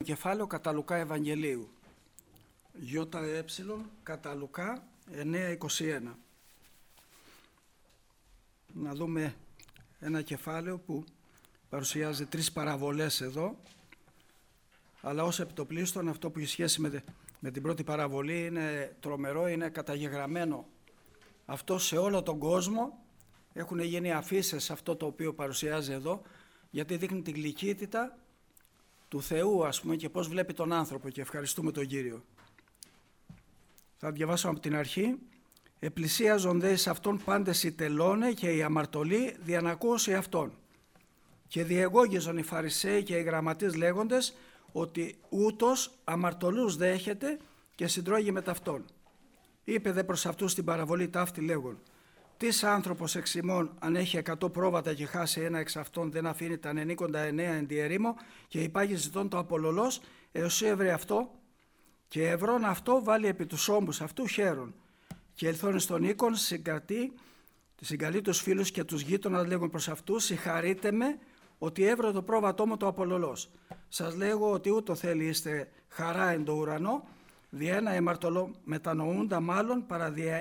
κεφάλαιο κατά Λουκά Ευαγγελίου. ΙΕ κατά Λουκά 9:21. Να δούμε ένα κεφάλαιο που παρουσιάζει 3 παραβολές εδώ, αλλά ως επιτοπλίστων αυτό που έχει σχέση με την πρώτη παραβολή είναι τρομερό, είναι καταγεγραμμένο αυτό σε όλο τον κόσμο. Έχουν γίνει αφίσες σε αυτό το οποίο παρουσιάζει εδώ, γιατί δείχνει την γλυκύτητα του Θεού, ας πούμε, και πώς βλέπει τον άνθρωπο, και ευχαριστούμε τον Κύριο. Θα διαβάσω από την αρχή. «Επλησίαζον δε εις αυτόν πάντες οι τελώνε και οι αμαρτωλοί διανακούωση αυτόν. Και διεγώγιζον οι Φαρισαίοι και οι γραμματείς λέγοντες ότι ούτως αμαρτωλούς δέχεται και συντρώγει με ταυτόν. Είπε δε προς αυτούς την παραβολή ταύτη λέγον, τις άνθρωπος εξ ημών αν έχει 100 πρόβατα και χάσει ένα εξ αυτών δεν αφήνει τα 99 εν τη ερήμο και υπάγει ζητών το απολωλός έως έβρε αυτό και ευρών αυτό βάλει επί τους ώμους αυτού χαίρον και ελθόν στον οίκον συγκαλεί τους φίλους και τους γείτονας λέγουν προς αυτούς συγχαρείτε με ότι έβρω το πρόβατό μου το απολωλός. Σας λέγω ότι ούτω θέλει είστε χαρά εν το ουρανό δι' ένα εμαρτωλό μετανοούντα μάλλον παρά δι'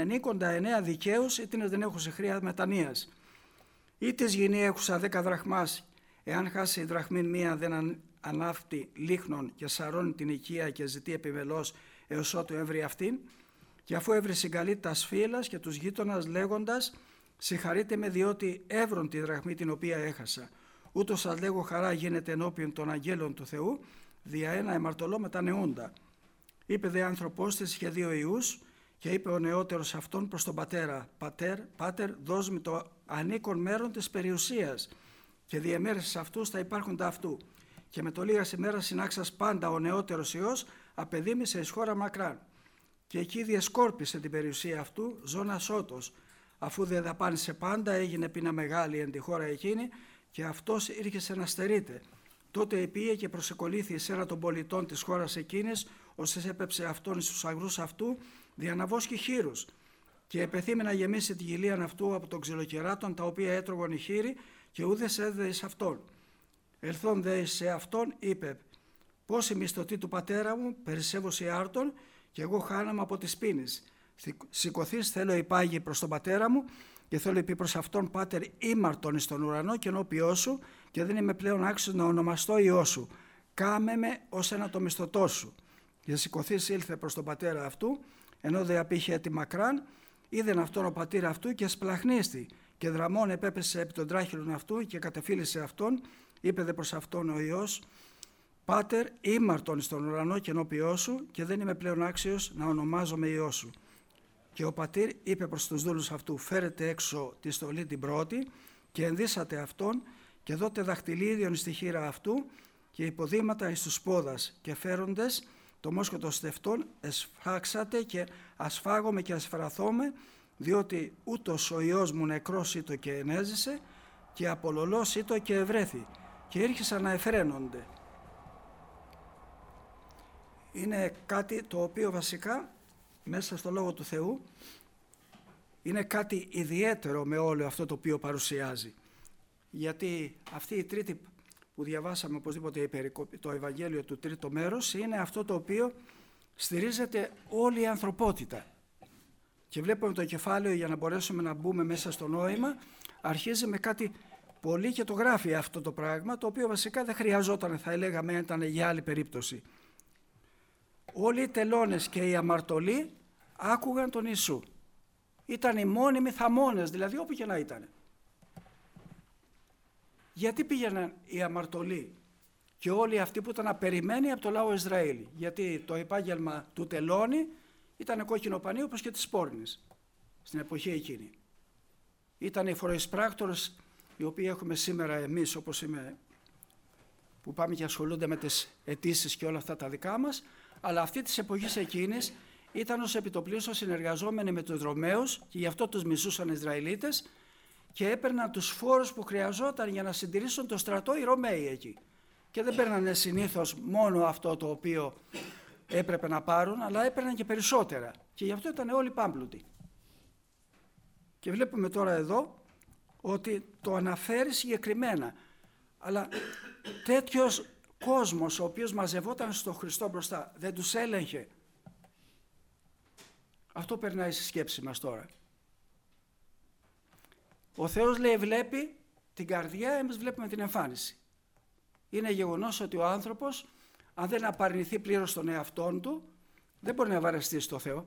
99 δικαίους ή τίνες δεν έχουν χρία μετανοίας. Ή της γυνή έχουσα 10 δραχμάς, εάν χάσει η δραχμήν μία δεν ανάφτει λίχνον και σαρώνει την οικία και ζητεί επιμελώς έως ότου έβρει αυτήν. Και αφού έβρει συγκαλεί τας φύλας και τους γείτονας λέγοντας συγχαρείτε με διότι έβρον τη δραχμή την οποία έχασα. Ούτως σας λέγω χαρά γίνεται ενώπιον των αγγέλων του Θεού δια ένα εμαρτωλό μετανεούντα. Είπε δε άνθρωπος της είχε 2 ιούς και είπε ο νεότερος αυτόν προς τον πατέρα «Πάτερ, δώσ' μου το ανήκον μέρον της περιουσίας και διεμέρεσες αυτούς θα υπάρχοντα αυτού». Και με το λίγας ημέρας συνάξας πάντα ο νεότερος ιός απεδίμησε εις χώρα μακράν. Και εκεί διεσκόρπισε την περιουσία αυτού ζώνα σώτος. Αφού δεν δαπάνησε πάντα έγινε πείνα μεγάλη εν τη χώρα εκείνη και αυτός ήρχεσε να στερείται. Τότε επήγε και προσεκολήθη εις ένα των πολιτών της χώρας εκείνης, ώστε έπεψε αυτόν στους αγρούς αυτού, διαναβόσκει χείρους. Και επεθύμη να γεμίσει τη γυλίαν αυτού από τον ξυλοκεράτων, τα οποία έτρωγον οι χείροι, και ούδες έδε εις αυτόν. Ελθόν δε σε αυτόν, είπε: Πόσοι μισθωτοί του πατέρα μου, περισσεύωση άρτων, και εγώ χάναμε από τις πίνες. Σηκωθείς, θέλω υπάγει προς τον πατέρα μου, και θέλω πει προς αυτόν, Πάτερ, ήμαρτον εις τον ουρανό και ενώπιό σου, και δεν είμαι πλέον άξιος να ονομαστώ ιό σου. Κάμε με ως ένα το μισθωτό σου. Και σηκωθείς ήλθε προς τον πατέρα αυτού, ενώ δε απήχε έτη μακράν, είδεν αυτόν ο πατήρα αυτού και σπλαχνίστη, και δραμών επέπεσε επί τον τράχυλον αυτού και κατεφύλισε αυτόν, είπε δε προς αυτόν ο ιός, Πάτερ, ήμαρτον εις τον ουρανό και ενώπιό σου, και δεν είμαι πλέον άξιος να ονομάζομαι ιό σου. Και ο πατήρ είπε προς τους δούλους αυτού, φέρετε έξω τη στολή την πρώτη και ενδύσατε αυτόν και δώτε δαχτυλίδιον στη χείρα αυτού και υποδήματα εις τους πόδας και φέροντες το μόσχο των στεφτών εσφάξατε και ασφάγομαι και ασφραθώμε διότι ούτως ο Υιός μου νεκρός ήτο και ενέζησε και απολωλός ήτο και ευρέθη και ήρχισαν να εφραίνονται. Είναι κάτι το οποίο βασικά μέσα στο Λόγο του Θεού είναι κάτι ιδιαίτερο με όλο αυτό το οποίο παρουσιάζει. Γιατί αυτή η τρίτη που διαβάσαμε οπωσδήποτε το Ευαγγέλιο του τρίτο μέρος είναι αυτό το οποίο στηρίζεται όλη η ανθρωπότητα. Και βλέπουμε το κεφάλαιο για να μπορέσουμε να μπούμε μέσα στο νόημα αρχίζει με κάτι πολύ και το γράφει αυτό το πράγμα το οποίο βασικά δεν χρειαζόταν, θα έλεγαμε, ήταν για άλλη περίπτωση. Όλοι οι τελώνες και οι αμαρτωλοί άκουγαν τον Ιησού. Ήταν οι μόνιμοι θαμώνες, δηλαδή όπου και να ήταν. Γιατί πήγαιναν οι αμαρτωλοί και όλοι αυτοί που ήταν απεριμένοι από το λαό Ισραήλ? Γιατί το επάγγελμα του τελώνη ήταν κόκκινο πανί όπως και της πόρνης στην εποχή εκείνη. Ήταν οι φοροεισπράκτορες οι οποίοι έχουμε σήμερα εμείς όπως είμαι, που πάμε και ασχολούνται με τις αιτήσεις και όλα αυτά τα δικά μας, αλλά αυτή της εποχής εκείνης ήταν ως επιτοπλίστων συνεργαζόμενοι με τους Ρωμαίους και γι' αυτό τους μισούσαν οι Ισραηλίτες και έπαιρναν τους φόρους που χρειαζόταν για να συντηρήσουν το στρατό οι Ρωμαίοι εκεί. Και δεν παίρνανε συνήθως μόνο αυτό το οποίο έπρεπε να πάρουν, αλλά έπαιρναν και περισσότερα. Και γι' αυτό ήταν όλοι πάμπλουτοι. Και βλέπουμε τώρα εδώ ότι το αναφέρει συγκεκριμένα. Αλλά τέτοιος κόσμος ο οποίος μαζευόταν στο Χριστό μπροστά δεν τους έλεγχε. Αυτό περνάει στη σκέψη μας τώρα. Ο Θεός, λέει, βλέπει την καρδιά, εμείς βλέπουμε την εμφάνιση. Είναι γεγονός ότι ο άνθρωπος, αν δεν απαρνηθεί πλήρως τον εαυτόν του, δεν μπορεί να βαρεστεί στο Θεό.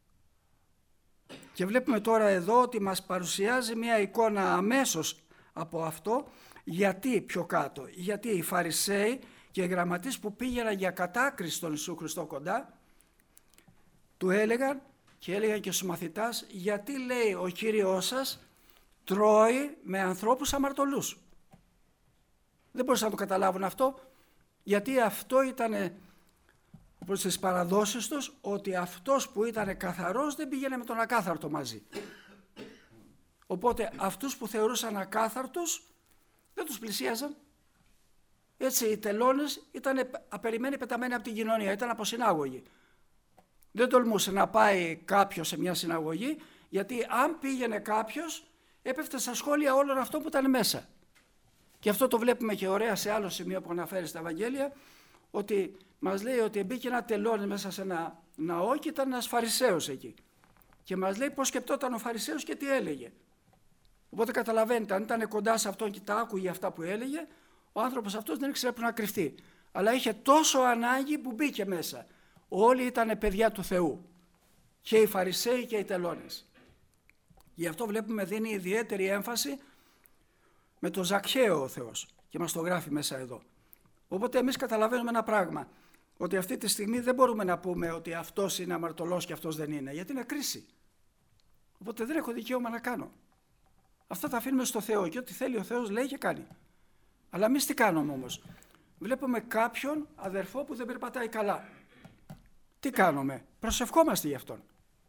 Και βλέπουμε τώρα εδώ ότι μας παρουσιάζει μια εικόνα αμέσως από αυτό. Γιατί πιο κάτω? Γιατί οι Φαρισαίοι και οι γραμματείς που πήγαιναν για κατάκριση στον Ιησού Χριστό κοντά, του έλεγαν και έλεγαν και στους μαθητάς, γιατί, λέει, ο Κύριος σας τρώει με ανθρώπους αμαρτωλούς? Δεν μπορούσαν να το καταλάβουν αυτό, γιατί αυτό ήταν προς τις παραδόσεις τους, ότι αυτός που ήταν καθαρός δεν πήγαινε με τον ακάθαρτο μαζί. Οπότε αυτούς που θεωρούσαν ακάθαρτους δεν τους πλησίαζαν. Έτσι οι τελώνες ήταν απερημένοι, πεταμένοι από την κοινωνία, ήταν αποσυνάγωγοι. Δεν τολμούσε να πάει κάποιος σε μια συναγωγή, γιατί αν πήγαινε κάποιος έπεφτε στα σχόλια όλων αυτών που ήταν μέσα. Και αυτό το βλέπουμε και ωραία σε άλλο σημείο που αναφέρει στα Ευαγγέλια, ότι μας λέει ότι μπήκε ένα τελώνη μέσα σε ένα ναό και ήταν ένας Φαρισαίος εκεί. Και μας λέει πώς σκεπτόταν ο Φαρισαίος και τι έλεγε. Οπότε καταλαβαίνετε, αν ήταν κοντά σε αυτόν και τα άκουγε αυτά που έλεγε, ο άνθρωπος αυτός δεν ήξερε που να κρυφτεί. Αλλά είχε τόσο ανάγκη που μπήκε μέσα. Όλοι ήταν παιδιά του Θεού. Και οι Φαρισαίοι και οι τελώνες. Γι' αυτό βλέπουμε δίνει ιδιαίτερη έμφαση με το Ζακχαίο ο Θεός. Και μας το γράφει μέσα εδώ. Οπότε εμείς καταλαβαίνουμε ένα πράγμα. Ότι αυτή τη στιγμή δεν μπορούμε να πούμε ότι αυτός είναι αμαρτωλός και αυτός δεν είναι. Γιατί είναι κρίση. Οπότε δεν έχω δικαίωμα να κάνω. Αυτά τα αφήνουμε στο Θεό και ό,τι θέλει ο Θεός λέει και κάνει. Αλλά εμείς τι κάνουμε όμως? Βλέπουμε κάποιον αδερφό που δεν περπατάει καλά. Τι κάνουμε? Προσευχόμαστε γι' αυτόν.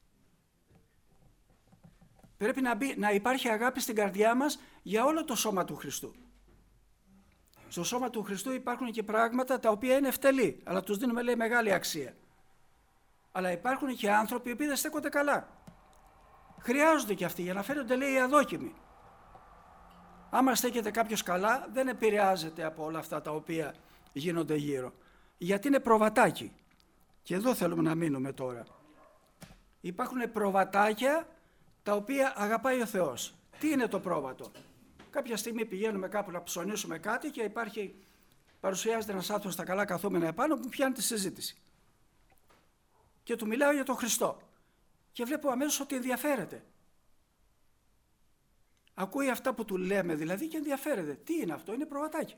Πρέπει να υπάρχει αγάπη στην καρδιά μας για όλο το σώμα του Χριστού. Στο σώμα του Χριστού υπάρχουν και πράγματα τα οποία είναι ευτελή, αλλά τους δίνουμε, λέει, μεγάλη αξία. Αλλά υπάρχουν και άνθρωποι που δεν στέκονται καλά. Χρειάζονται και αυτοί για να φαίνονται, λέει, οι αδόκιμοι. Άμα στέκεται κάποιος καλά, δεν επηρεάζεται από όλα αυτά τα οποία γίνονται γύρω. Γιατί είναι προβατάκι. Και εδώ θέλουμε να μείνουμε τώρα. Υπάρχουν προβατάκια τα οποία αγαπάει ο Θεός. Τι είναι το πρόβατο? Κάποια στιγμή πηγαίνουμε κάπου να ψωνίσουμε κάτι και παρουσιάζεται ένας άνθρωπος στα καλά καθόμενα επάνω που πιάνει τη συζήτηση. Και του μιλάω για τον Χριστό. Και βλέπω αμέσως ότι ενδιαφέρεται. Ακούει αυτά που του λέμε δηλαδή και ενδιαφέρεται. Τι είναι αυτό? Είναι προβατάκι.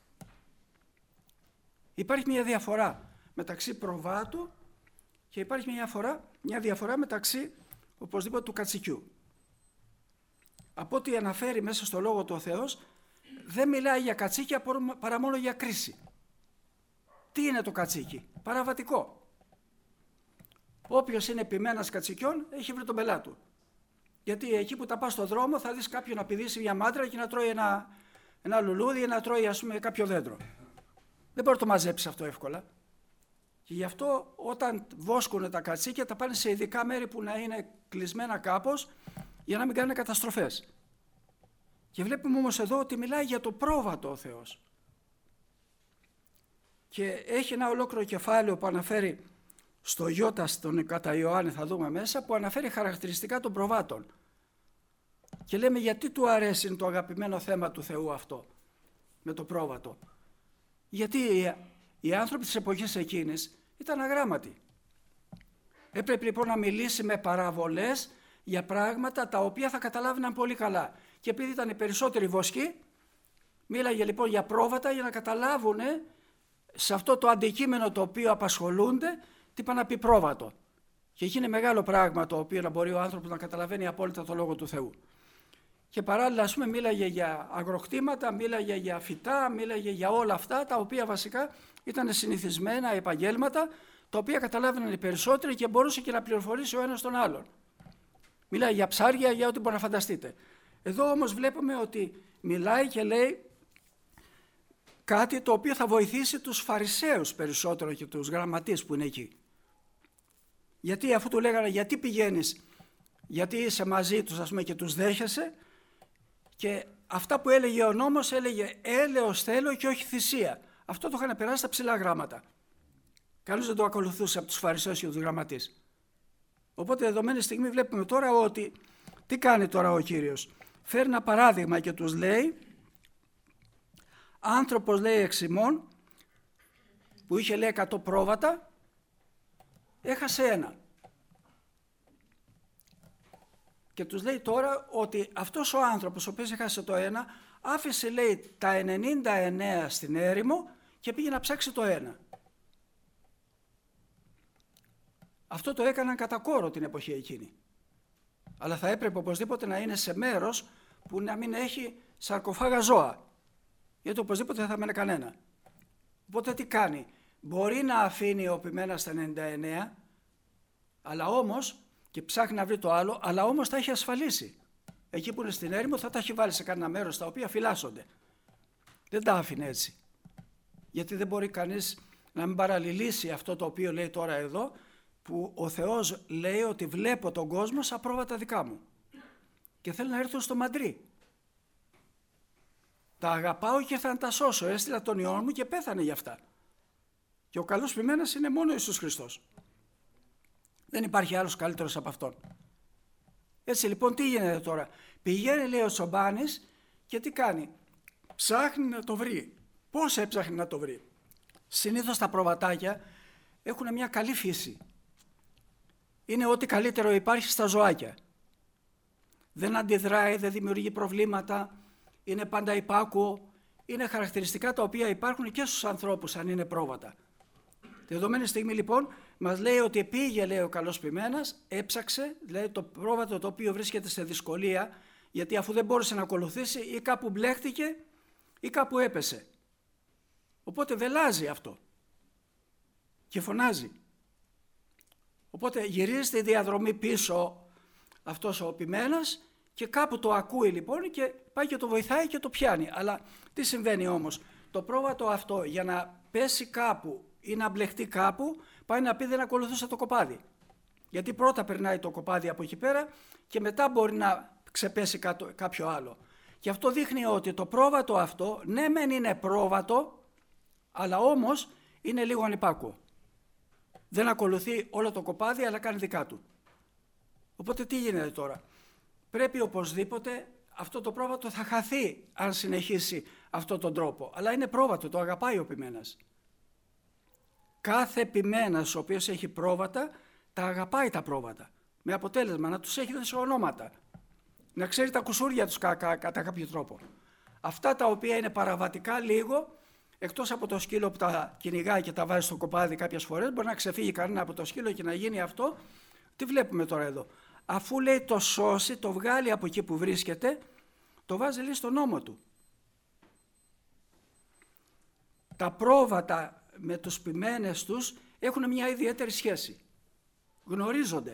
Υπάρχει μια διαφορά μεταξύ προβάτου και υπάρχει μια διαφορά μεταξύ οπωσδήποτε του κατσικιού. Από ό,τι αναφέρει μέσα στο λόγο του ο Θεός, δεν μιλάει για κατσίκια παρά μόνο για κρίση. Τι είναι το κατσίκι? Παραβατικό. Όποιος είναι επιμένας κατσικιών έχει βρει τον πελά του. Γιατί εκεί που τα πας στον δρόμο θα δεις κάποιον να πηδήσει μια μάντρα και να τρώει ένα λουλούδι ή να τρώει, ας πούμε, κάποιο δέντρο. Δεν μπορεί να το μαζέψει αυτό εύκολα. Και γι' αυτό όταν βόσκουν τα κατσίκια τα πάνε σε ειδικά μέρη που να είναι κλεισμένα κάπως για να μην κάνουν καταστροφές. Και βλέπουμε όμως εδώ ότι μιλάει για το πρόβατο ο Θεός. Και έχει ένα ολόκληρο κεφάλαιο που αναφέρει στο Ιώτα, στον κατά Ιωάννη θα δούμε μέσα, που αναφέρει χαρακτηριστικά των προβάτων. Και λέμε γιατί του αρέσει το αγαπημένο θέμα του Θεού αυτό, με το πρόβατο. Γιατί οι άνθρωποι της εποχής εκείνης ήταν αγράμματοι. Έπρεπε λοιπόν να μιλήσει με παραβολές για πράγματα τα οποία θα καταλάβαιναν πολύ καλά. Και επειδή ήταν οι περισσότεροι βοσκοί, μίλαγε λοιπόν για πρόβατα για να καταλάβουν σε αυτό το αντικείμενο το οποίο απασχολούνται τι πάει να πει πρόβατο. Και εκεί είναι μεγάλο πράγμα το οποίο να μπορεί ο άνθρωπος να καταλαβαίνει απόλυτα το λόγο του Θεού. Και παράλληλα, ας πούμε, μίλαγε για αγροκτήματα, μίλαγε για φυτά, μίλαγε για όλα αυτά τα οποία βασικά ήταν συνηθισμένα επαγγέλματα, τα οποία καταλάβαιναν οι περισσότεροι και μπορούσε και να πληροφορήσει ο ένας τον άλλον. Μιλάει για ψάρια, για ό,τι μπορεί να φανταστείτε. Εδώ όμως βλέπουμε ότι μιλάει και λέει κάτι το οποίο θα βοηθήσει τους Φαρισαίους περισσότερο και τους γραμματείς που είναι εκεί. Γιατί αφού του λέγανε γιατί πηγαίνεις, γιατί είσαι μαζί τους, ας πούμε, και τους δέχεσαι, και αυτά που έλεγε ο νόμος έλεγε έλεος θέλω και όχι θυσία. Αυτό το είχαν περάσει στα ψηλά γράμματα. Κανείς δεν το ακολουθούσε από τους Φαρισαίους και τους γραμματείς. Οπότε δεδομένη στιγμή βλέπουμε τώρα ότι τι κάνει τώρα ο Κύριος. Φέρει ένα παράδειγμα και τους λέει, άνθρωπος λέει εξ ημών που είχε λέει 100 πρόβατα, έχασε ένα. Και τους λέει τώρα ότι αυτός ο άνθρωπος ο οποίος έχασε το ένα, άφησε λέει τα 99 στην έρημο και πήγε να ψάξει το ένα. Αυτό το έκαναν κατά κόρο την εποχή εκείνη. Αλλά θα έπρεπε οπωσδήποτε να είναι σε μέρος που να μην έχει σαρκοφάγα ζώα. Γιατί οπωσδήποτε δεν θα μένει κανένα. Οπότε τι κάνει. Μπορεί να αφήνει ο ποιμένας τα 99, αλλά όμως, και ψάχνει να βρει το άλλο, αλλά όμως τα έχει ασφαλίσει. Εκεί που είναι στην έρημο θα τα έχει βάλει σε κανένα μέρος τα οποία φυλάσσονται. Δεν τα άφηνε έτσι. Γιατί δεν μπορεί κανείς να μην παραλληλήσει αυτό το οποίο λέει τώρα εδώ, που ο Θεός λέει ότι βλέπω τον κόσμο σαν πρόβατα δικά μου και θέλω να έρθω στο μαντρί. Τα αγαπάω και θα τα σώσω. Έστειλα τον Υιόν μου και πέθανε γι' αυτά. Και ο καλός ποιμένας είναι μόνο ο Ιησούς Χριστός. Δεν υπάρχει άλλος καλύτερος από αυτόν. Έτσι λοιπόν τι γίνεται τώρα. Πηγαίνει λέει ο Τσομπάνης και τι κάνει. Ψάχνει να το βρει. Πώς έψαχνει να το βρει. Συνήθως τα προβατάκια έχουν μια καλή φύση. Είναι ό,τι καλύτερο υπάρχει στα ζωάκια. Δεν αντιδράει, δεν δημιουργεί προβλήματα, είναι πάντα υπάκουο. Είναι χαρακτηριστικά τα οποία υπάρχουν και στους ανθρώπους αν είναι πρόβατα. Τη δεδομένη στιγμή λοιπόν μας λέει ότι πήγε λέει ο καλός ποιμένας, έψαξε, δηλαδή το πρόβατο το οποίο βρίσκεται σε δυσκολία, γιατί αφού δεν μπόρεσε να ακολουθήσει ή κάπου μπλέχτηκε ή κάπου έπεσε. Οπότε βελάζει αυτό και φωνάζει. Οπότε γυρίζει στη διαδρομή πίσω αυτός ο ποιμένας και κάπου το ακούει λοιπόν και πάει και το βοηθάει και το πιάνει. Αλλά τι συμβαίνει όμως. Το πρόβατο αυτό για να πέσει κάπου ή να μπλεχτεί κάπου πάει να πει δεν ακολουθούσε το κοπάδι. Γιατί πρώτα περνάει το κοπάδι από εκεί πέρα και μετά μπορεί να ξεπέσει κάποιο άλλο. Και αυτό δείχνει ότι το πρόβατο αυτό ναι μεν είναι πρόβατο αλλά όμως είναι λίγο ανυπάκουο. Δεν ακολουθεί όλο το κοπάδι αλλά κάνει δικά του. Οπότε τι γίνεται τώρα. Πρέπει οπωσδήποτε αυτό το πρόβατο θα χαθεί αν συνεχίσει αυτόν τον τρόπο. Αλλά είναι πρόβατο, το αγαπάει ο ποιμένας. Κάθε ποιμένας ο οποίος έχει πρόβατα τα αγαπάει τα πρόβατα. Με αποτέλεσμα να τους έχει σε ονόματα. Να ξέρει τα κουσούρια τους κατά κάποιο τρόπο. Αυτά τα οποία είναι παραβατικά λίγο, εκτός από το σκύλο που τα κυνηγάει και τα βάζει στο κοπάδι κάποιες φορές, μπορεί να ξεφύγει κανένα από το σκύλο και να γίνει αυτό. Τι βλέπουμε τώρα εδώ. Αφού λέει το σώσει, το βγάλει από εκεί που βρίσκεται, το βάζει λέει στον ώμο του. Τα πρόβατα με τους ποιμένες τους έχουν μια ιδιαίτερη σχέση. Γνωρίζονται.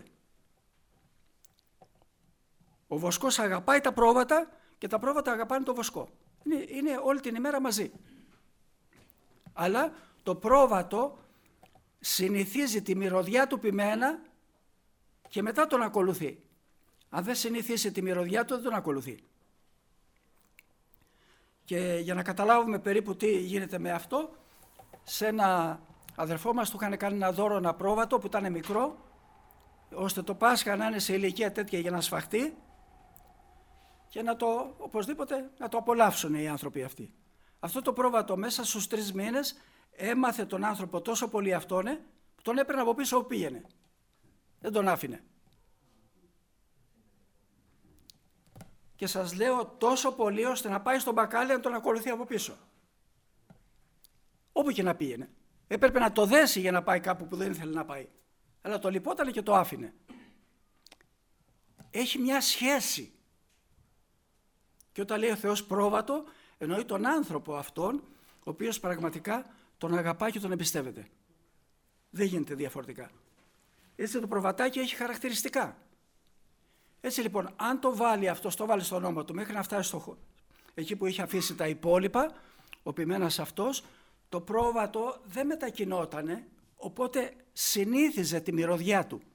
Ο βοσκός αγαπάει τα πρόβατα και τα πρόβατα αγαπάνε το βοσκό. Είναι όλη την ημέρα μαζί. Αλλά το πρόβατο συνηθίζει τη μυρωδιά του ποιμένα και μετά τον ακολουθεί. Αν δεν συνηθίσει τη μυρωδιά του δεν τον ακολουθεί. Και για να καταλάβουμε περίπου τι γίνεται με αυτό, σε ένα αδερφό μας του είχαν κάνει ένα δώρο ένα πρόβατο που ήταν μικρό, ώστε το Πάσχα να είναι σε ηλικία τέτοια για να σφαχτεί και οπωσδήποτε να το απολαύσουν οι άνθρωποι αυτοί. Αυτό το πρόβατο μέσα στους 3 μήνες έμαθε τον άνθρωπο τόσο πολύ αυτόνε που τον έπαιρνε από πίσω όπου πήγαινε. Δεν τον άφηνε. Και σας λέω τόσο πολύ ώστε να πάει στον μπακάλι να τον ακολουθεί από πίσω. Όπου και να πήγαινε. Έπρεπε να το δέσει για να πάει κάπου που δεν ήθελε να πάει. Αλλά το λυπότανε και το άφηνε. Έχει μια σχέση. Και όταν λέει ο Θεός πρόβατο, εννοεί τον άνθρωπο αυτόν, ο οποίος πραγματικά τον αγαπάει και τον εμπιστεύεται. Δεν γίνεται διαφορετικά. Έτσι το προβατάκι έχει χαρακτηριστικά. Έτσι λοιπόν, αν το βάλει αυτό, το βάλει στον ώμο του μέχρι να φτάσει εκεί που είχε αφήσει τα υπόλοιπα, ο ποιμένας αυτός, το πρόβατο δεν μετακινότανε, οπότε συνήθιζε τη μυρωδιά του.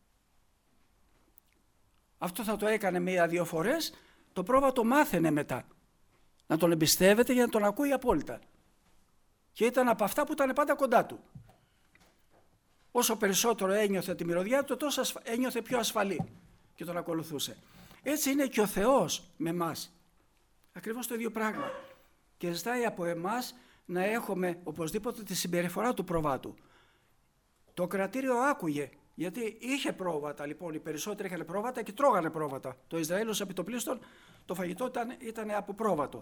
Αυτό θα το έκανε 1-2 φορές, το πρόβατο μάθαινε μετά να τον εμπιστεύεται για να τον ακούει απόλυτα. και ήταν από αυτά που ήταν πάντα κοντά του. Όσο περισσότερο ένιωθε τη μυρωδιά του, τόσο ένιωθε πιο ασφαλή και τον ακολουθούσε. Έτσι είναι και ο Θεός με εμάς. Ακριβώς το ίδιο πράγμα. Και ζητάει από εμάς να έχουμε οπωσδήποτε τη συμπεριφορά του προβάτου. Το κρατήριο άκουγε, γιατί είχε πρόβατα, λοιπόν, οι περισσότεροι είχαν πρόβατα και τρώγανε πρόβατα. Το Ισραήλ ως επιτοπλίστων, το φαγητό ήταν από πρόβατο.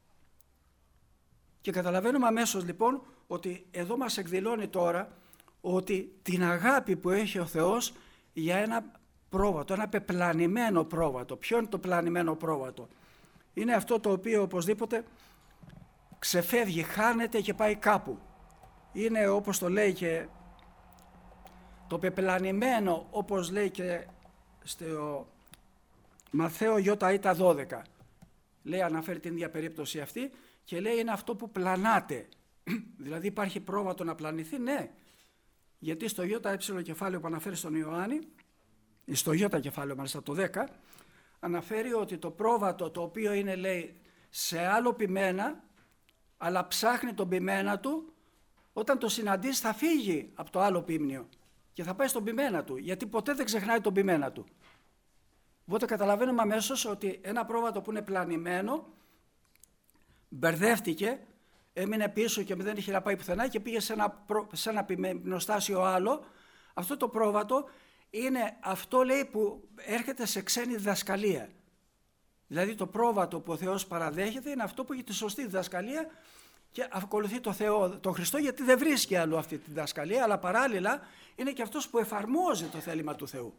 Και καταλαβαίνουμε αμέσως λοιπόν ότι εδώ μας εκδηλώνει τώρα ότι την αγάπη που έχει ο Θεός για ένα πρόβατο, ένα πεπλανημένο πρόβατο. Ποιο είναι το πλανημένο πρόβατο? Είναι αυτό το οποίο οπωσδήποτε ξεφεύγει, χάνεται και πάει κάπου. Είναι, όπως το λέει και το πεπλανημένο, όπως λέει και στο Μαθαίο Ιώτα 12. Λέει, αναφέρει την ίδια περίπτωση αυτή και λέει είναι αυτό που πλανάται. Δηλαδή υπάρχει πρόβατο να πλανηθεί? Ναι. Γιατί στο Ιώτα κεφάλαιο που αναφέρει στον Ιωάννη, στο Ιώτα κεφάλαιο μάλιστα το 10, αναφέρει ότι το πρόβατο το οποίο είναι, λέει, σε άλλο ποιμένα, αλλά ψάχνει τον ποιμένα του, όταν το συναντήσει θα φύγει από το άλλο ποίμνιο και θα πάει στον ποιμένα του, γιατί ποτέ δεν ξεχνάει τον ποιμένα του. Οπότε καταλαβαίνουμε αμέσως ότι ένα πρόβατο που είναι πλανημένο μπερδεύτηκε, έμεινε πίσω και δεν είχε να πάει πουθενά και πήγε σε ένα ποιμνοστάσιο άλλο. Αυτό το πρόβατο είναι αυτό, λέει, που έρχεται σε ξένη διδασκαλία. Δηλαδή το πρόβατο που ο Θεός παραδέχεται είναι αυτό που έχει τη σωστή διδασκαλία και ακολουθεί το Θεό, τον Χριστό, γιατί δεν βρίσκει αλλού αυτή τη διδασκαλία, αλλά παράλληλα είναι και αυτός που εφαρμόζει το θέλημα του Θεού.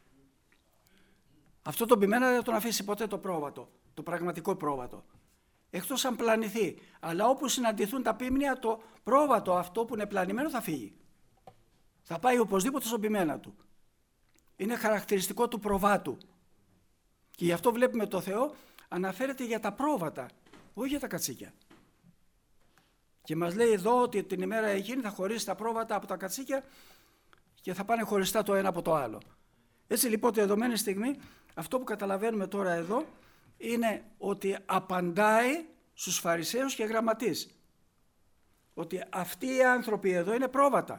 Αυτό το ποιμένα δεν θα τον αφήσει ποτέ το πρόβατο, το πραγματικό πρόβατο. Εκτός αν πλανηθεί. Αλλά όπου συναντηθούν τα ποίμνια, το πρόβατο αυτό που είναι πλανημένο θα φύγει. Θα πάει οπωσδήποτε στον ποιμένα του. Είναι χαρακτηριστικό του προβάτου. Και γι' αυτό βλέπουμε το Θεό αναφέρεται για τα πρόβατα, όχι για τα κατσίκια. Και μας λέει εδώ ότι την ημέρα εκείνη θα χωρίσει τα πρόβατα από τα κατσίκια και θα πάνε χωριστά το ένα από το άλλο. Έτσι λοιπόν τη δεδομένη στιγμή αυτό που καταλαβαίνουμε τώρα εδώ είναι ότι απαντάει στους Φαρισαίους και γραμματείς. Ότι αυτοί οι άνθρωποι εδώ είναι πρόβατα.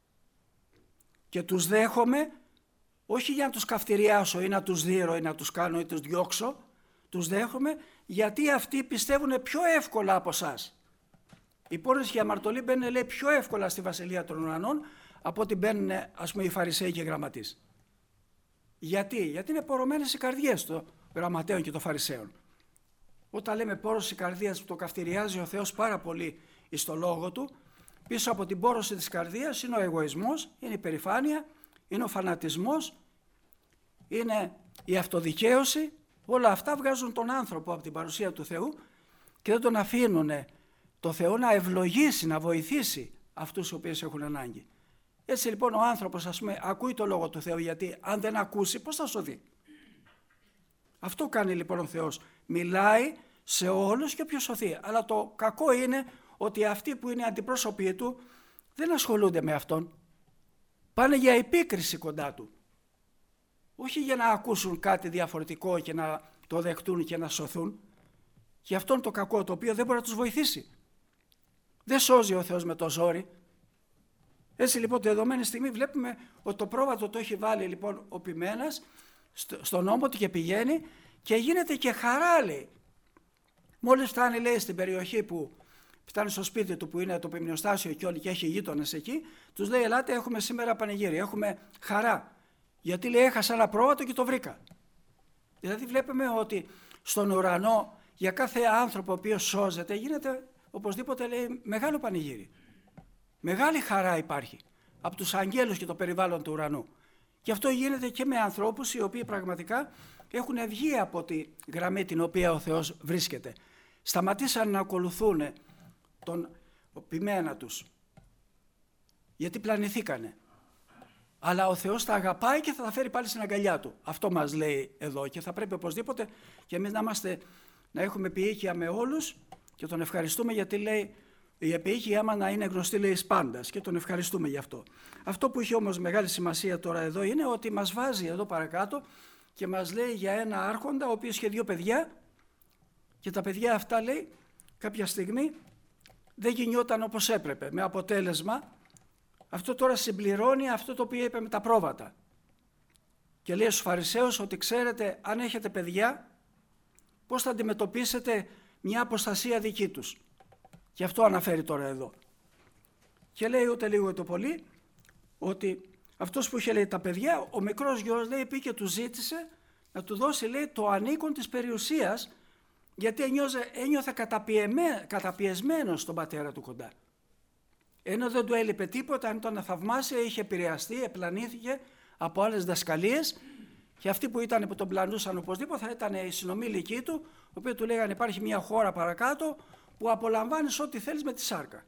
Και τους δέχομαι όχι για να τους καυτηριάσω ή να τους δείρω ή να τους κάνω ή να τους διώξω. Τους δέχομαι γιατί αυτοί πιστεύουν πιο εύκολα από εσάς. Οι πόρνες και οι αμαρτωλοί μπαίνουν, λέει, πιο εύκολα στη Βασιλεία των Ουρανών από ότι μπαίνουν, ας πούμε, οι Φαρισαίοι και οι γραμματείς. Γιατί είναι πορωμένες οι καρδιές των γραμματέων και των Φαρισαίων. Όταν λέμε πόρωση της καρδίας, που το καυτηριάζει ο Θεός πάρα πολύ στο λόγο του, πίσω από την πόρωση της καρδίας είναι ο εγωισμός, είναι η περηφάνεια, είναι ο φανατισμός, είναι η αυτοδικαίωση. Όλα αυτά βγάζουν τον άνθρωπο από την παρουσία του Θεού και δεν τον αφήνουν το Θεό να ευλογήσει, να βοηθήσει αυτούς οι οποίοι έχουν ανάγκη. Έτσι λοιπόν ο άνθρωπος, ας πούμε, ακούει το λόγο του Θεού, γιατί αν δεν ακούσει πώς θα σωθεί? Αυτό κάνει λοιπόν ο Θεός. Μιλάει σε όλους και ποιος σωθεί. Αλλά το κακό είναι ότι αυτοί που είναι αντιπρόσωποι του δεν ασχολούνται με αυτόν. Πάνε για επίκριση κοντά του. Όχι για να ακούσουν κάτι διαφορετικό και να το δεχτούν και να σωθούν. Και αυτό είναι το κακό, το οποίο δεν μπορεί να τους βοηθήσει. Δεν σώζει ο Θεός με το ζόρι. Έτσι λοιπόν τη δεδομένη στιγμή βλέπουμε ότι το πρόβατο το έχει βάλει λοιπόν ο ποιμένας στον ώμο του και πηγαίνει και γίνεται και χαρά, λέει. Μόλις φτάνει, λέει, στην περιοχή που φτάνει στο σπίτι του που είναι το ποιμνιοστάσιο και όλοι και έχει γείτονες εκεί, τους λέει, ελάτε, έχουμε σήμερα πανηγύρι, έχουμε χαρά. Γιατί, λέει, έχασα ένα πρόβατο και το βρήκα. Δηλαδή βλέπουμε ότι στον ουρανό για κάθε άνθρωπο ο οποίος σώζεται γίνεται οπωσδήποτε, λέει, μεγάλο πανηγύρι. Μεγάλη χαρά υπάρχει από τους αγγέλους και το περιβάλλον του ουρανού. Και αυτό γίνεται και με ανθρώπους οι οποίοι πραγματικά έχουν βγει από τη γραμμή την οποία ο Θεός βρίσκεται. Σταματήσαν να ακολουθούν τον ποιμένα τους, γιατί πλανηθήκανε. Αλλά ο Θεός τα αγαπάει και θα τα φέρει πάλι στην αγκαλιά του. Αυτό μας λέει εδώ και θα πρέπει οπωσδήποτε και εμείς να έχουμε επίοικια με όλους και τον ευχαριστούμε, γιατί λέει η επίοικια άμα να είναι γνωστή, λέει, εις πάντας, και τον ευχαριστούμε γι' αυτό. Αυτό που έχει όμως μεγάλη σημασία τώρα εδώ είναι ότι μας βάζει εδώ παρακάτω και μας λέει για ένα άρχοντα ο οποίος είχε 2 παιδιά και τα παιδιά αυτά, λέει, κάποια στιγμή δεν γινόταν όπως έπρεπε, με αποτέλεσμα αυτό τώρα συμπληρώνει αυτό το οποίο είπε με τα πρόβατα. Και λέει στους Φαρισαίους ότι ξέρετε, αν έχετε παιδιά, πώς θα αντιμετωπίσετε μια αποστασία δική τους. Και αυτό αναφέρει τώρα εδώ. Και λέει ούτε λίγο ούτε πολύ ότι αυτός που είχε, λέει, τα παιδιά, ο μικρός γιος, λέει, πήγε και του ζήτησε να του δώσει, λέει, το ανήκον της περιουσίας, γιατί ένιωθε καταπιεσμένος στον πατέρα του κοντά. Ενώ δεν του έλειπε τίποτα, αν τον θαυμάσια, είχε επηρεαστεί, επλανήθηκε από άλλες δασκαλίες, και αυτοί που τον πλανούσαν οπωσδήποτε θα ήταν οι συνομήλικοί του, οι οποίοι του λέγανε υπάρχει μια χώρα παρακάτω που απολαμβάνεις ό,τι θέλεις με τη σάρκα.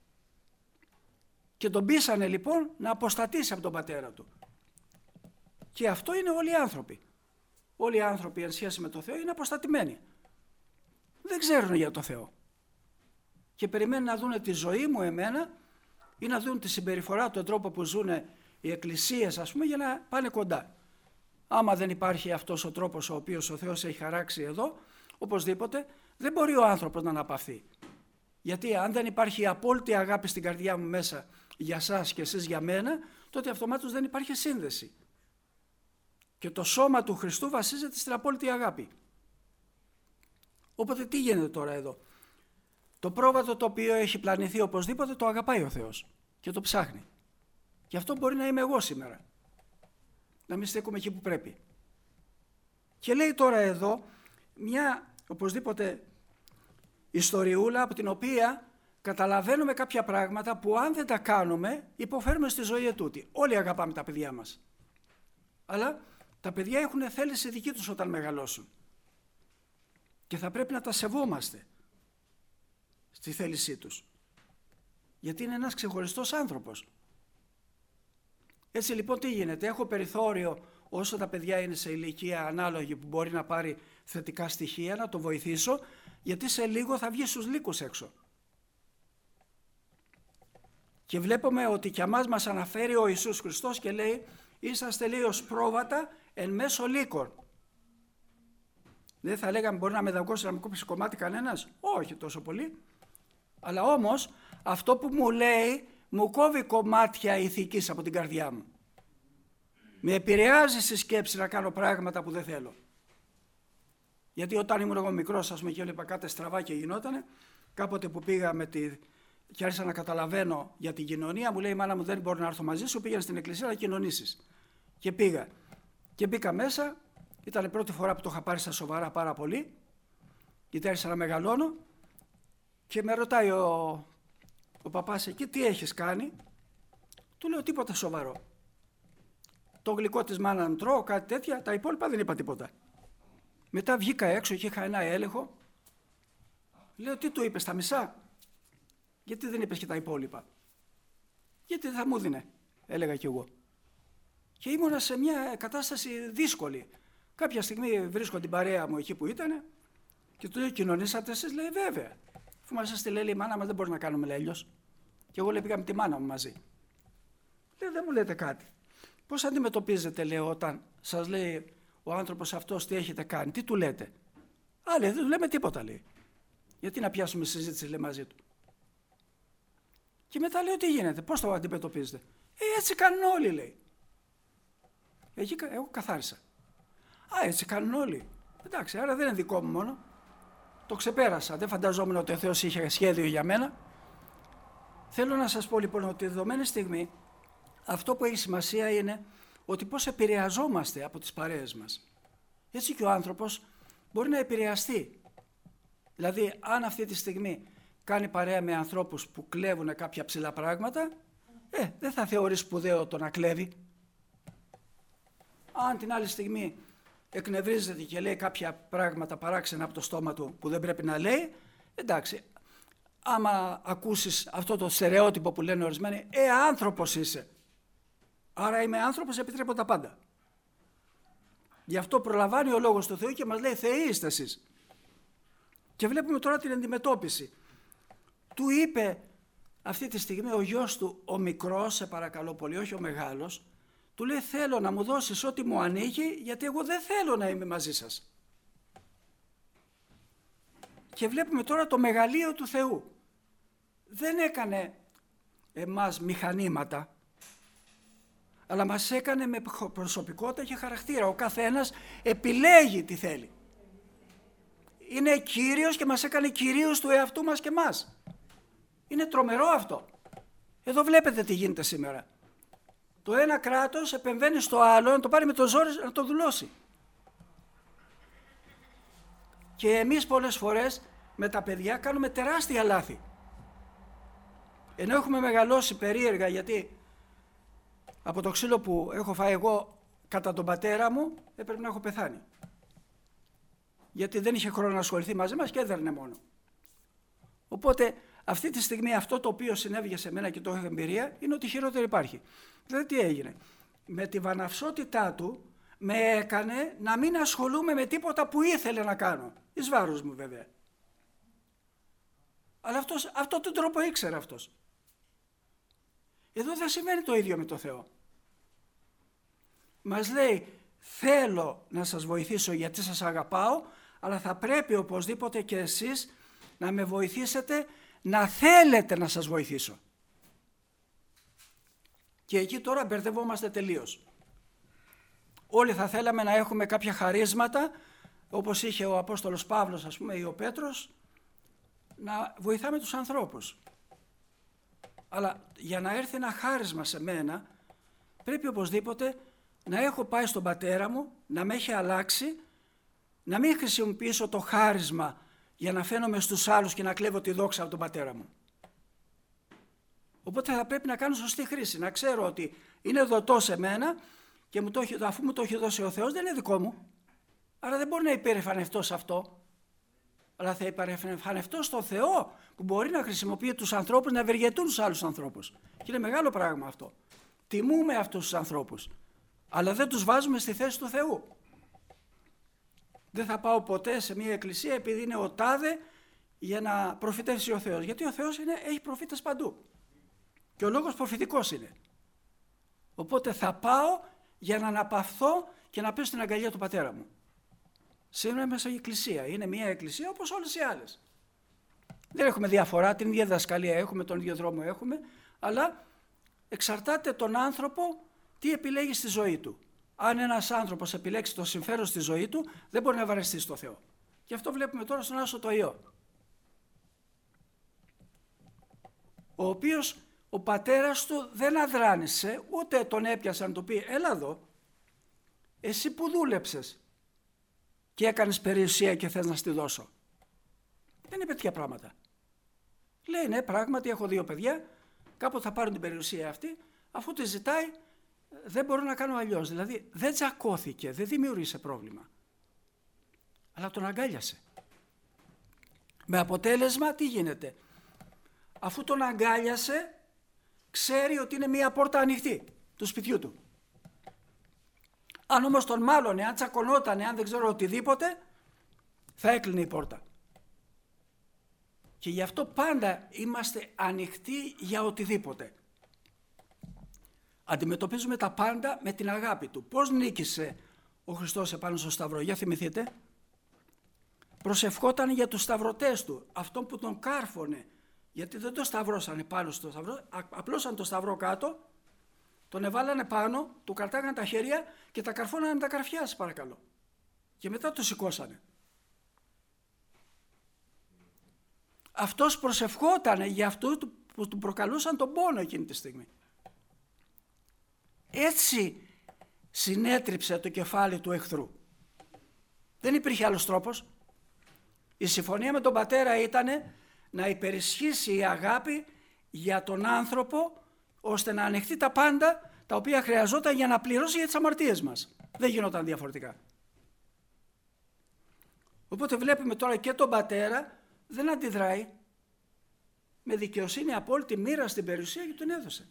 Και τον πείσανε λοιπόν να αποστατήσει από τον πατέρα του. Και αυτό είναι όλοι οι άνθρωποι. Όλοι οι άνθρωποι εν σχέση με το Θεό είναι αποστατημένοι. Δεν ξέρουν για το Θεό. Και περιμένουν να δουν τη ζωή μου εμένα ή να δουν τη συμπεριφορά, τον τρόπο που ζουν οι εκκλησίες, ας πούμε, για να πάνε κοντά. Άμα δεν υπάρχει αυτός ο τρόπος ο οποίος ο Θεός έχει χαράξει εδώ, οπωσδήποτε δεν μπορεί ο άνθρωπος να αναπαυθεί. Γιατί αν δεν υπάρχει η απόλυτη αγάπη στην καρδιά μου μέσα για σας και εσείς για μένα, τότε αυτομάτως δεν υπάρχει σύνδεση. Και το σώμα του Χριστού βασίζεται στην απόλυτη αγάπη. Οπότε τι γίνεται τώρα εδώ? Το πρόβατο το οποίο έχει πλανηθεί οπωσδήποτε το αγαπάει ο Θεός και το ψάχνει. Και αυτό μπορεί να είμαι εγώ σήμερα. Να μην στέκομαι εκεί που πρέπει. Και λέει τώρα εδώ μια οπωσδήποτε ιστοριούλα από την οποία καταλαβαίνουμε κάποια πράγματα που αν δεν τα κάνουμε υποφέρουμε στη ζωή ετούτη. Όλοι αγαπάμε τα παιδιά μας. Αλλά τα παιδιά έχουν θέληση δική τους όταν μεγαλώσουν. Και θα πρέπει να τα σεβόμαστε στη θέλησή τους. Γιατί είναι ένας ξεχωριστός άνθρωπος. Έτσι λοιπόν τι γίνεται? Έχω περιθώριο όσο τα παιδιά είναι σε ηλικία ανάλογη που μπορεί να πάρει θετικά στοιχεία, να το βοηθήσω, γιατί σε λίγο θα βγει στους λύκους έξω. Και βλέπουμε ότι και αμάς μας αναφέρει ο Ιησούς Χριστός και λέει είσαστε, λέει, ως πρόβατα εν μέσω λύκων. Δεν θα λέγαμε μπορεί να με δαγκώσει να μου κόψει κομμάτι κανένας? Όχι τόσο πολύ. Αλλά όμως αυτό που μου λέει μου κόβει κομμάτια ηθικής από την καρδιά μου. Με επηρεάζει στη σκέψη να κάνω πράγματα που δεν θέλω. Γιατί όταν ήμουν εγώ μικρός, ας πούμε, και έβλεπα κάτι στραβά και γινότανε, κάποτε που πήγα και άρχισα να καταλαβαίνω για την κοινωνία, μου λέει η μάνα μου δεν μπορώ να έρθω μαζί σου, πήγαινε στην εκκλησία να κοινωνήσεις. Και πήγα. Και μπήκα μέσα, ήταν η πρώτη φορά που το είχα πάρει στα σοβαρά πάρα πολύ, γιατί άρχισα να μεγαλώνω και με ρωτάει ο παπάς εκεί τι έχεις κάνει? Του λέω τίποτα σοβαρό. Το γλυκό της μάνας μου τρώω, κάτι τέτοια, τα υπόλοιπα δεν είπα τίποτα. Μετά βγήκα έξω και είχα ένα έλεγχο. Λέω τι του είπες, τα μισά? Γιατί δεν είπες και τα υπόλοιπα? Γιατί δεν θα μου δίνε, έλεγα κι εγώ. Και ήμουνα σε μια κατάσταση δύσκολη. Κάποια στιγμή βρίσκω την παρέα μου εκεί που ήτανε και του λέω κοινωνήσατε εσείς? Λέει βέβαια. Αφού μας έστειλε η μάνα μας δεν μπορεί να κάνουμε λέλιος. Και εγώ λέει πήγα με τη μάνα μου μαζί. Λέει δεν μου λέτε κάτι. Πώς αντιμετωπίζετε, λέω, όταν σας λέει ο άνθρωπος αυτός τι έχετε κάνει, τι του λέτε? Λέει, δεν του λέμε τίποτα, λέει. Γιατί να πιάσουμε συζήτηση, λέει, μαζί του? Και μετά λέω τι γίνεται, πώς το αντιμετωπίζετε? Έτσι κάνουν όλοι, λέει. Εγώ καθάρισα. Έτσι κάνουν όλοι. Εντάξει, άρα δεν είναι δικό μου μόνο. Το ξεπέρασα, δεν φανταζόμουν ότι ο Θεός είχε σχέδιο για μένα. Θέλω να σας πω λοιπόν ότι τη δεδομένη στιγμή αυτό που έχει σημασία είναι ότι πώς επηρεαζόμαστε από τις παρέες μας. Έτσι και ο άνθρωπος μπορεί να επηρεαστεί. Δηλαδή αν αυτή τη στιγμή κάνει παρέα με ανθρώπους που κλέβουν κάποια ψηλά πράγματα, δεν θα θεωρεί σπουδαίο το να κλέβει. Αν την άλλη στιγμή εκνευρίζεται και λέει κάποια πράγματα παράξενα από το στόμα του που δεν πρέπει να λέει, εντάξει, άμα ακούσεις αυτό το στερεότυπο που λένε ορισμένοι, άνθρωπος είσαι. Άρα είμαι άνθρωπος, επιτρέπω τα πάντα. Γι' αυτό προλαμβάνει ο λόγος του Θεού και μας λέει θεοί είστε εσείς. Και βλέπουμε τώρα την αντιμετώπιση. Του είπε αυτή τη στιγμή ο γιος του, ο μικρός, σε παρακαλώ πολύ, όχι ο μεγάλος, του λέει θέλω να μου δώσεις ό,τι μου ανήκει γιατί εγώ δεν θέλω να είμαι μαζί σας. Και βλέπουμε τώρα το μεγαλείο του Θεού. δεν έκανε εμάς μηχανήματα, αλλά μας έκανε με προσωπικότητα και χαρακτήρα. Ο καθένας επιλέγει τι θέλει. Είναι κύριος και μας έκανε κυρίους του εαυτού μας και εμάς. Είναι τρομερό αυτό. Εδώ βλέπετε τι γίνεται σήμερα. Το ένα κράτος επεμβαίνει στο άλλο, να το πάρει με το ζόρι να το δουλώσει. Και εμείς πολλές φορές με τα παιδιά κάνουμε τεράστια λάθη. Ενώ έχουμε μεγαλώσει περίεργα, γιατί από το ξύλο που έχω φάει εγώ κατά τον πατέρα μου έπρεπε να έχω πεθάνει. Γιατί δεν είχε χρόνο να ασχοληθεί μαζί μας και έδερνε μόνο. Οπότε αυτή τη στιγμή αυτό το οποίο συνέβη σε μένα και το έχω εμπειρία είναι ότι χειρότερο υπάρχει. Δηλαδή τι έγινε? Με τη βαναυσότητά του με έκανε να μην ασχολούμαι με τίποτα που ήθελε να κάνω. Εις βάρος μου βέβαια. Αλλά αυτό τον τρόπο ήξερε αυτός. Εδώ δεν συμβαίνει το ίδιο με το Θεό. Μας λέει, θέλω να σας βοηθήσω γιατί σας αγαπάω, αλλά θα πρέπει οπωσδήποτε και εσείς να με βοηθήσετε να θέλετε να σας βοηθήσω. Και εκεί τώρα μπερδευόμαστε τελείως. Όλοι θα θέλαμε να έχουμε κάποια χαρίσματα, όπως είχε ο Απόστολος Παύλος, ας πούμε, ή ο Πέτρος, να βοηθάμε τους ανθρώπους. Αλλά για να έρθει ένα χάρισμα σε μένα, πρέπει οπωσδήποτε να έχω πάει στον πατέρα μου, να με έχει αλλάξει, να μην χρησιμοποιήσω το χάρισμα για να φαίνομαι στους άλλους και να κλέβω τη δόξα από τον πατέρα μου. Οπότε θα πρέπει να κάνω σωστή χρήση, να ξέρω ότι είναι δοτό σε μένα και αφού μου το έχει δώσει ο Θεός δεν είναι δικό μου. Άρα δεν μπορεί να υπερηφανευτώ σε αυτό, αλλά θα υπερηφανευτώ στο Θεό που μπορεί να χρησιμοποιεί τους ανθρώπους να ευεργετούν τους άλλους ανθρώπους. Και είναι μεγάλο πράγμα αυτό. Τιμούμε αυτούς τους ανθρώπους, αλλά δεν τους βάζουμε στη θέση του Θεού. Δεν θα πάω ποτέ σε μια εκκλησία επειδή είναι ο τάδε για να προφητεύσει ο Θεός. Γιατί ο Θεός έχει προφήτες παντού. Και ο λόγος προφητικός είναι. Οπότε θα πάω για να αναπαυθώ και να πέσω στην αγκαλιά του πατέρα μου. Σήμερα μέσα η εκκλησία. Είναι μια εκκλησία όπως όλες οι άλλες. Δεν έχουμε διαφορά, την ίδια διδασκαλία έχουμε, τον ίδιο δρόμο έχουμε, αλλά εξαρτάται τον άνθρωπο τι επιλέγει στη ζωή του. Αν ένας άνθρωπος επιλέξει το συμφέρον στη ζωή του, δεν μπορεί να βαρεστεί στο Θεό. Και αυτό βλέπουμε τώρα στον Άσο το Υιό. Ο οποίος ο πατέρας του δεν αδράνησε, ούτε τον έπιασε να του πει έλα εδώ, εσύ που δούλεψες και έκανες περιουσία και θες να στη δώσω. Δεν είναι τέτοια πράγματα. Λέει ναι, πράγματι έχω 2 παιδιά, κάποτε θα πάρουν την περιουσία αυτή, αφού τη ζητάει δεν μπορώ να κάνω αλλιώς. Δηλαδή δεν τσακώθηκε, δεν δημιούργησε πρόβλημα. Αλλά τον αγκάλιασε. Με αποτέλεσμα τι γίνεται? Αφού τον αγκάλιασε, ξέρει ότι είναι μία πόρτα ανοιχτή του σπιτιού του. Αν όμως τον μάλωνε, αν τσακωνότανε, αν δεν ξέρω οτιδήποτε, θα έκλεινε η πόρτα. Και γι' αυτό πάντα είμαστε ανοιχτοί για οτιδήποτε. Αντιμετωπίζουμε τα πάντα με την αγάπη του. Πώς νίκησε ο Χριστός επάνω στο Σταυρό? Για θυμηθείτε. Προσευχόταν για τους σταυρωτές του, αυτόν που τον κάρφωνε. Γιατί δεν το σταυρώσανε πάνω στο σταυρό, απλώσαν το σταυρό κάτω, τον εβάλανε πάνω, του κρατάγανε τα χέρια και τα καρφώνανε με τα καρφιά, παρακαλώ. Και μετά το σηκώσανε. Αυτός προσευχότανε για αυτούς που του προκαλούσαν τον πόνο εκείνη τη στιγμή. Έτσι συνέτριψε το κεφάλι του εχθρού. Δεν υπήρχε άλλος τρόπος. Η συμφωνία με τον πατέρα ήταν να υπερισχύσει η αγάπη για τον άνθρωπο ώστε να ανεχτεί τα πάντα τα οποία χρειαζόταν για να πληρώσει για τις αμαρτίες μας. Δεν γινόταν διαφορετικά. Οπότε βλέπουμε τώρα και τον πατέρα δεν αντιδράει. Με δικαιοσύνη απόλυτη μοίρα στην περιουσία και τον έδωσε.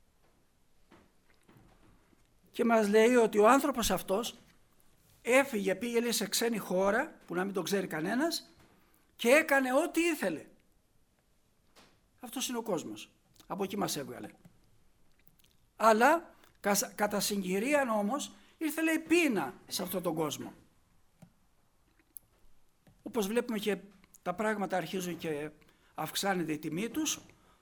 Και μας λέει ότι ο άνθρωπος αυτός έφυγε, πήγε λέει, σε ξένη χώρα που να μην τον ξέρει κανένας και έκανε ό,τι ήθελε. Αυτός είναι ο κόσμος. Από εκεί μας έβγαλε. Αλλά κατά συγκυρία όμως ήρθε λέει πείνα σε αυτόν τον κόσμο. Όπως βλέπουμε και τα πράγματα αρχίζουν και αυξάνεται η τιμή τους,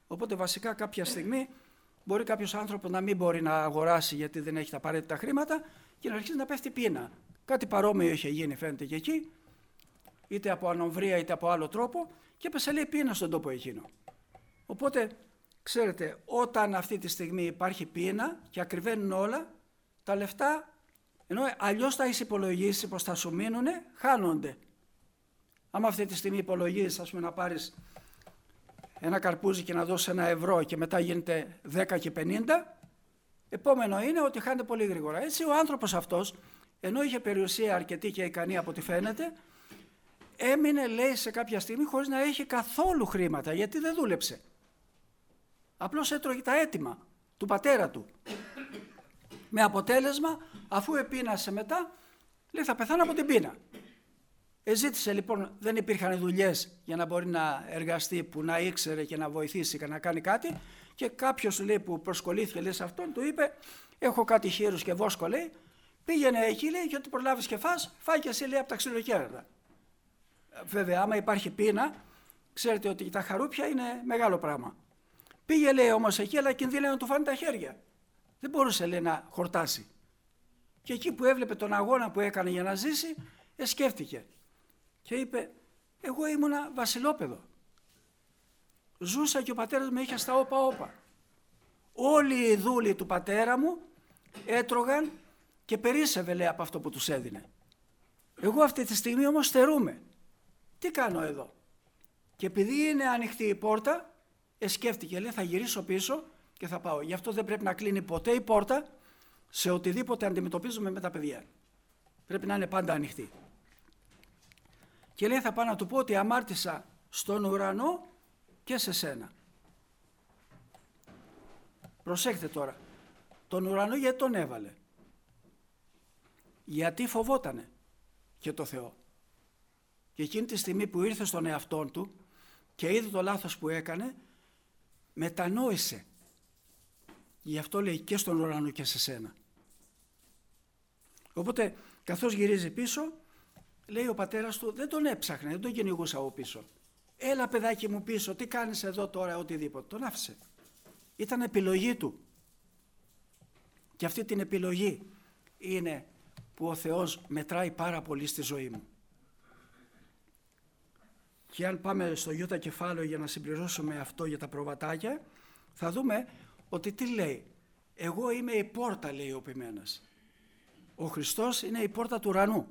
Οπότε βασικά κάποια στιγμή μπορεί κάποιος άνθρωπος να μην μπορεί να αγοράσει γιατί δεν έχει τα απαραίτητα χρήματα και να αρχίσει να πέφτει πείνα. Κάτι παρόμοιο είχε γίνει φαίνεται και εκεί, είτε από ανομβρία είτε από άλλο τρόπο, και έπεσε λέει πείνα στον τόπο εκείνο. Οπότε ξέρετε, όταν αυτή τη στιγμή υπάρχει πείνα και ακριβένουν όλα, τα λεφτά, ενώ αλλιώς τα έχεις υπολογίσει πως θα σου μείνουνε, χάνονται. Άμα αυτή τη στιγμή υπολογίζεις, ας πούμε, να πάρεις ένα καρπούζι και να δώσεις €1 και μετά γίνεται 10 και 50, επόμενο είναι ότι χάνεται πολύ γρήγορα. Έτσι ο άνθρωπος αυτός, ενώ είχε περιουσία αρκετή και ικανή από ό,τι φαίνεται, έμεινε λέει σε κάποια στιγμή χωρίς να έχει καθόλου χρήματα, γιατί δεν δούλεψε. Απλώς έτρωγε τα έτοιμα του πατέρα του. Με αποτέλεσμα, αφού επείνασε μετά, λέει θα πεθάνω από την πείνα. Ζήτησε λοιπόν, δεν υπήρχαν δουλειές για να μπορεί να εργαστεί, που να ήξερε και να βοηθήσει και να κάνει κάτι, και κάποιος λέει που προσκολήθηκε λέει σε αυτόν, του είπε έχω κάτι χείρους και βόσκο λέει, πήγαινε εκεί λέει και ό,τι προλάβεις και φάει και εσύ λέει από τα ξυλοκέρατα. Βέβαια άμα υπάρχει πείνα, ξέρετε ότι τα χαρούπια είναι μεγάλο πράγμα. Πήγε λέει όμως εκεί, αλλά κινδύνευε να του φάνε τα χέρια. Δεν μπορούσε λέει να χορτάσει. Και εκεί που έβλεπε τον αγώνα που έκανε για να ζήσει, σκέφτηκε. Και είπε, εγώ ήμουνα βασιλόπεδο. Ζούσα και ο πατέρας με είχε στα όπα. Όλοι οι δούλοι του πατέρα μου έτρωγαν και περίσσευε λέει από αυτό που τους έδινε. Εγώ αυτή τη στιγμή όμως στερούμε. Τι κάνω εδώ? Και επειδή είναι ανοιχτή η πόρτα, σκέφτηκε, λέει θα γυρίσω πίσω και θα πάω. Γι' αυτό δεν πρέπει να κλείνει ποτέ η πόρτα σε οτιδήποτε αντιμετωπίζουμε με τα παιδιά. Πρέπει να είναι πάντα ανοιχτή. Και λέει θα πάω να του πω ότι αμάρτησα στον ουρανό και σε σένα. Προσέχτε τώρα, τον ουρανό γιατί τον έβαλε? Γιατί φοβότανε και το Θεό. Και εκείνη τη στιγμή που ήρθε στον εαυτόν του και είδε το λάθος που έκανε, μετανόησε. Γι' αυτό λέει και στον ουρανό και σε σένα. Οπότε καθώς γυρίζει πίσω, λέει ο πατέρας του, δεν τον έψαχνε, δεν τον κυνηγούσα από πίσω. Έλα παιδάκι μου πίσω, τι κάνεις εδώ τώρα, οτιδήποτε. Τον άφησε. Ήταν επιλογή του. Και αυτή την επιλογή είναι που ο Θεός μετράει πάρα πολύ στη ζωή μου. Και αν πάμε στο Ιούτα κεφάλαιο για να συμπληρώσουμε αυτό για τα προβατάκια, θα δούμε ότι τι λέει. Εγώ είμαι η πόρτα, λέει ο ποιμένας. Ο Χριστός είναι η πόρτα του ουρανού.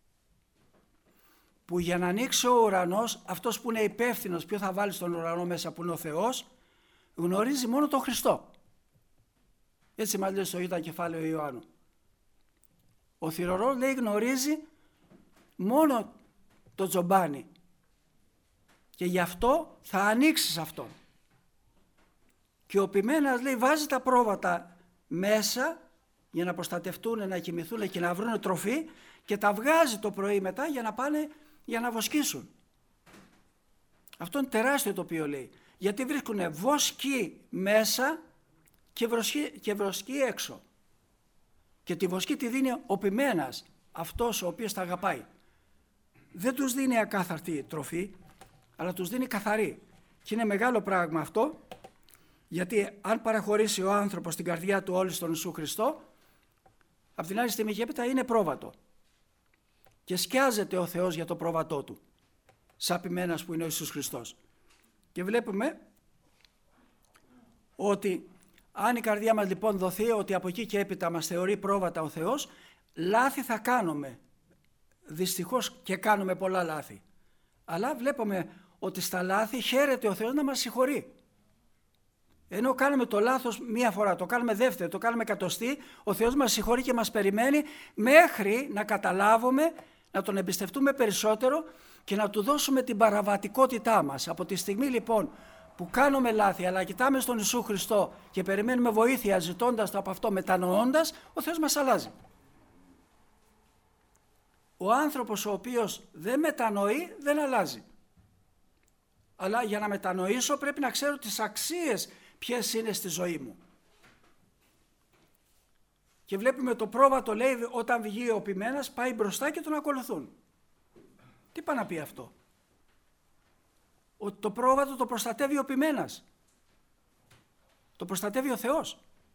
Που για να ανοίξει ο ουρανός, αυτός που είναι υπεύθυνος, ποιο θα βάλει στον ουρανό μέσα που είναι ο Θεός, γνωρίζει μόνο τον Χριστό. Έτσι μας λέει στο Ιούτα κεφάλαιο Ιωάννου. Ο θυρωρός λέει γνωρίζει μόνο το τζομπάνι. Και γι' αυτό θα ανοίξεις αυτόν. Και ο ποιμένας λέει βάζει τα πρόβατα μέσα για να προστατευτούν, να κοιμηθούν και να βρουν τροφή, και τα βγάζει το πρωί μετά για να πάνε για να βοσκήσουν. Αυτό είναι τεράστιο το οποίο λέει. Γιατί βρίσκουν βοσκή μέσα και βοσκή έξω. Και τη βοσκή τη δίνει ο ποιμένας, αυτός ο οποίος τα αγαπάει. Δεν τους δίνει ακάθαρτη τροφή, αλλά τους δίνει καθαρή. Και είναι μεγάλο πράγμα αυτό, γιατί αν παραχωρήσει ο άνθρωπος την καρδιά του όλη στον Ιησού Χριστό, από την άλλη στιγμή και έπειτα είναι πρόβατο. Και σκιάζεται ο Θεός για το πρόβατό του, σαν ποιμένας που είναι ο Ιησούς Χριστός. Και βλέπουμε ότι αν η καρδιά μας λοιπόν δοθεί ότι από εκεί και έπειτα μας θεωρεί πρόβατα ο Θεός, λάθη θα κάνουμε. Δυστυχώς και κάνουμε πολλά λάθη. Αλλά βλέπουμε ότι στα λάθη χαίρεται ο Θεός να μας συγχωρεί. Ενώ κάνουμε το λάθος μία φορά, το κάνουμε δεύτερη, το κάνουμε εκατοστή, ο Θεός μας συγχωρεί και μας περιμένει μέχρι να καταλάβουμε, να τον εμπιστευτούμε περισσότερο και να του δώσουμε την παραβατικότητά μας. Από τη στιγμή λοιπόν που κάνουμε λάθη, αλλά κοιτάμε στον Ιησού Χριστό και περιμένουμε βοήθεια ζητώντας το από αυτό, μετανοώντας, ο Θεός μας αλλάζει. Ο άνθρωπος ο οποίος δεν μετανοεί δεν αλλάζει. Αλλά για να μετανοήσω πρέπει να ξέρω τις αξίες ποιες είναι στη ζωή μου. Και βλέπουμε το πρόβατο λέει όταν βγει ο ποιμένας πάει μπροστά και τον ακολουθούν. Τι πάει να πει αυτό? Ότι το πρόβατο το προστατεύει ο ποιμένας. Το προστατεύει ο Θεός.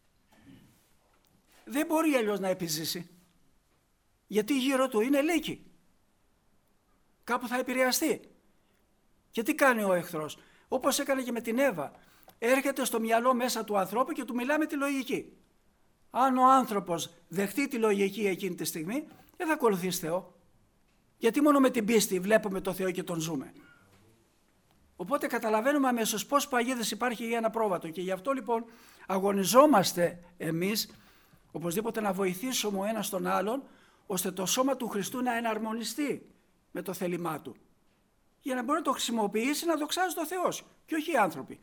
Δεν μπορεί αλλιώς να επιζήσει. Γιατί γύρω του είναι λύκη. Κάπου θα επηρεαστεί. Και τι κάνει ο εχθρός? Όπως έκανε και με την Εύα. Έρχεται στο μυαλό μέσα του ανθρώπου και του μιλά με τη λογική. Αν ο άνθρωπος δεχτεί τη λογική εκείνη τη στιγμή, δεν θα ακολουθήσει Θεό. Γιατί μόνο με την πίστη βλέπουμε το Θεό και τον ζούμε. Οπότε καταλαβαίνουμε αμέσως πώς παγίδες υπάρχει για ένα πρόβατο. Και γι' αυτό λοιπόν αγωνιζόμαστε εμείς οπωσδήποτε να βοηθήσουμε ο ένας τον άλλον, ώστε το σώμα του Χριστού να εναρμονιστεί με το θέλημά του. Για να μπορεί να το χρησιμοποιήσει, να δοξάζει το Θεός και όχι οι άνθρωποι.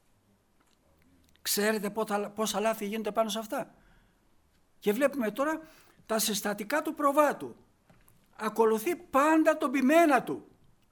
Ξέρετε πόσα λάθη γίνονται πάνω σε αυτά? Και βλέπουμε τώρα τα συστατικά του προβάτου. Ακολουθεί πάντα τον ποιμένα του.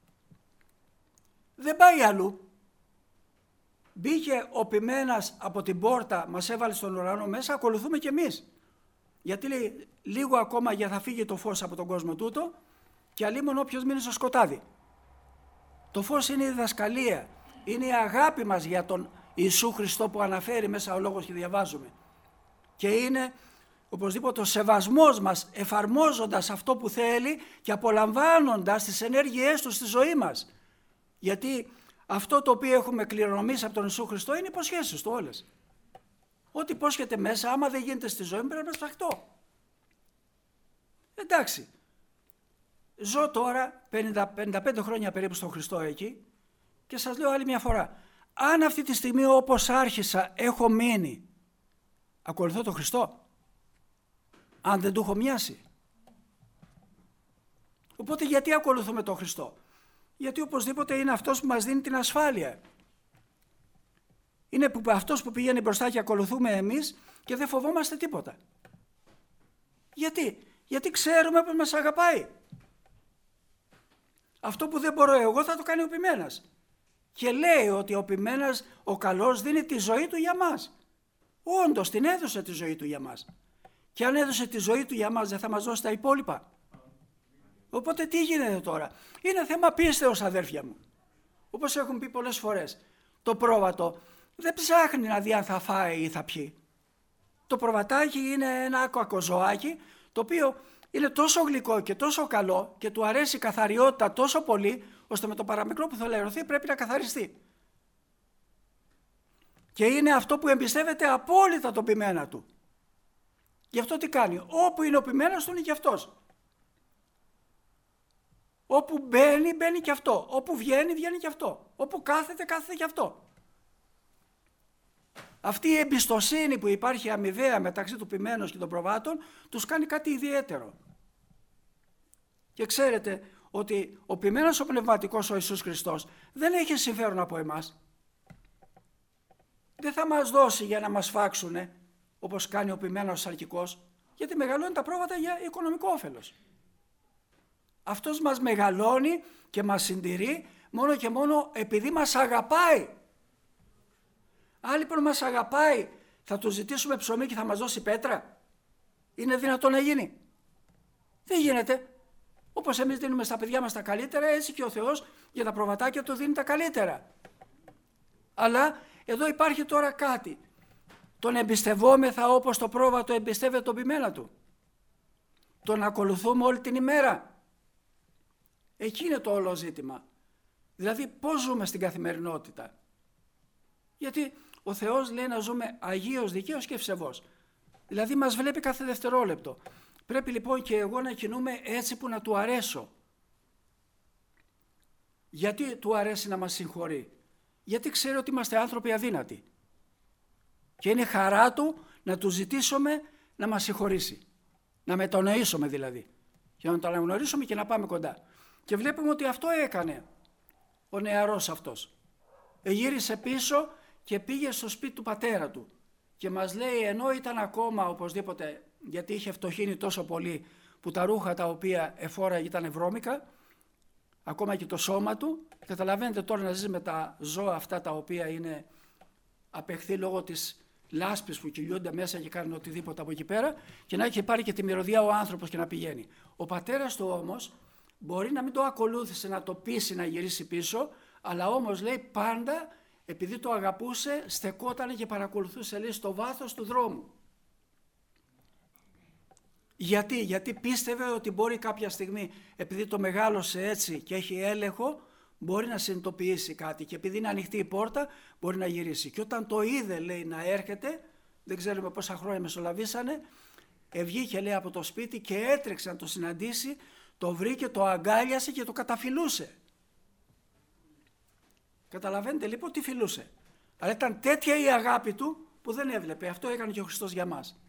Δεν πάει αλλού. Μπήκε ο ποιμένας από την πόρτα, μας έβαλε στον ουρανό μέσα, ακολουθούμε κι εμείς. Γιατί λέει λίγο ακόμα για θα φύγει το φως από τον κόσμο τούτο και αλλήμον όποιος μείνει στο σκοτάδι. Το φως είναι η διδασκαλία, είναι η αγάπη μας για τον Ιησού Χριστό που αναφέρει μέσα ο λόγος και διαβάζουμε. Και είναι οπωσδήποτε ο σεβασμός μας εφαρμόζοντας αυτό που θέλει και απολαμβάνοντας τις ενέργειές του στη ζωή μας. Γιατί αυτό το οποίο έχουμε κληρονομήσει από τον Ιησού Χριστό είναι υποσχέσεις του όλες. Ό,τι υπόσχεται μέσα, άμα δεν γίνεται στη ζωή μου, πρέπει να σπαχτώ. Εντάξει, ζω τώρα 55 χρόνια περίπου στον Χριστό εκεί και σας λέω άλλη μια φορά, αν αυτή τη στιγμή όπως άρχισα έχω μείνει, ακολουθώ τον Χριστό, αν δεν του έχω μοιάσει. Οπότε γιατί ακολουθούμε τον Χριστό? Γιατί οπωσδήποτε είναι αυτός που μας δίνει την ασφάλεια. Είναι αυτός που πηγαίνει μπροστά και ακολουθούμε εμείς και δεν φοβόμαστε τίποτα. Γιατί ξέρουμε πως μας αγαπάει. Αυτό που δεν μπορώ εγώ θα το κάνει ο ποιμένας. Και λέει ότι ο ποιμένας, ο καλός, δίνει τη ζωή του για μας. Όντως την έδωσε τη ζωή του για μας. Και αν έδωσε τη ζωή του για μας, δεν θα μας δώσει τα υπόλοιπα? Οπότε τι γίνεται τώρα? Είναι θέμα πίστεως, αδέρφια μου. Όπως έχουν πει πολλές φορές, το πρόβατο δεν ψάχνει να δει αν θα φάει ή θα πιει. Το προβατάκι είναι ένα κακοζωάκι το οποίο είναι τόσο γλυκό και τόσο καλό και του αρέσει η καθαριότητα τόσο πολύ, ώστε με το παραμικρό που θα λερωθεί πρέπει να καθαριστεί. Και είναι αυτό που εμπιστεύεται απόλυτα τον ποιμένα του. Γι' αυτό τι κάνει? Όπου είναι ο ποιμένας του είναι και αυτός. Όπου μπαίνει, μπαίνει και αυτό. Όπου βγαίνει, βγαίνει και αυτό. Όπου κάθεται, κάθεται και αυτό. Αυτή η εμπιστοσύνη που υπάρχει αμοιβαία μεταξύ του ποιμένος και των προβάτων τους κάνει κάτι ιδιαίτερο. Και ξέρετε ότι ο ποιμένος ο πνευματικός, ο Ιησούς Χριστός, δεν έχει συμφέρον από εμάς. Δεν θα μας δώσει για να μας φάξουνε, όπως κάνει ο ποιμένος σαρκικός, γιατί μεγαλώνει τα πρόβατα για οικονομικό όφελος. Αυτός μας μεγαλώνει και μας συντηρεί μόνο και μόνο επειδή μας αγαπάει. Αν λοιπόν μας αγαπάει, θα του ζητήσουμε ψωμί και θα μας δώσει πέτρα? Είναι δυνατόν να γίνει? Δεν γίνεται. Όπως εμείς δίνουμε στα παιδιά μας τα καλύτερα, έτσι και ο Θεός για τα προβατάκια του δίνει τα καλύτερα. Αλλά εδώ υπάρχει τώρα κάτι. Τον εμπιστευόμεθα όπως το πρόβατο εμπιστεύεται τον ποιμένα του? Τον ακολουθούμε όλη την ημέρα? Εκεί είναι το όλο ζήτημα. Δηλαδή πώς ζούμε στην καθημερινότητα? Γιατί ο Θεός λέει να ζούμε αγίος, δικαίος και ευσεβώς. Δηλαδή μας βλέπει κάθε δευτερόλεπτο. Πρέπει λοιπόν και εγώ να κινούμε έτσι που να του αρέσω. Γιατί του αρέσει να μας συγχωρεί? Γιατί ξέρει ότι είμαστε άνθρωποι αδύνατοι. Και είναι χαρά του να του ζητήσουμε να μας συγχωρήσει. Να μετανοήσουμε δηλαδή. Και να τον αναγνωρίσουμε και να πάμε κοντά. Και βλέπουμε ότι αυτό έκανε ο νεαρός αυτός. Γύρισε πίσω και πήγε στο σπίτι του πατέρα του. Και μας λέει, ενώ ήταν ακόμα οπωσδήποτε, γιατί είχε φτωχύνει τόσο πολύ που τα ρούχα τα οποία εφόραγε ήταν βρώμικα, ακόμα και το σώμα του, καταλαβαίνετε τώρα να ζει με τα ζώα αυτά τα οποία είναι απεχθή λόγω της λάσπης που κυλιούνται μέσα και κάνουν οτιδήποτε από εκεί πέρα, και να έχει πάρει και τη μυρωδιά ο άνθρωπος και να πηγαίνει. Ο πατέρας του όμως μπορεί να μην το ακολούθησε, να το πείσει να γυρίσει πίσω, αλλά όμως λέει πάντα επειδή το αγαπούσε, στεκότανε και παρακολουθούσε, λέει, στο βάθος του δρόμου. Γιατί πίστευε ότι μπορεί κάποια στιγμή, επειδή το μεγάλωσε έτσι και έχει έλεγχο, μπορεί να συνειδητοποιήσει κάτι και επειδή είναι ανοιχτή η πόρτα μπορεί να γυρίσει. Και όταν το είδε, λέει, να έρχεται, δεν ξέρουμε πόσα χρόνια μεσολαβήσανε, βγήκε, λέει, από το σπίτι και έτρεξε να το συναντήσει, το βρήκε, το αγκάλιασε και το καταφυλούσε. Καταλαβαίνετε λοιπόν τι φιλούσε. Αλλά ήταν τέτοια η αγάπη του που δεν έβλεπε. Αυτό έκανε και ο Χριστός για μας.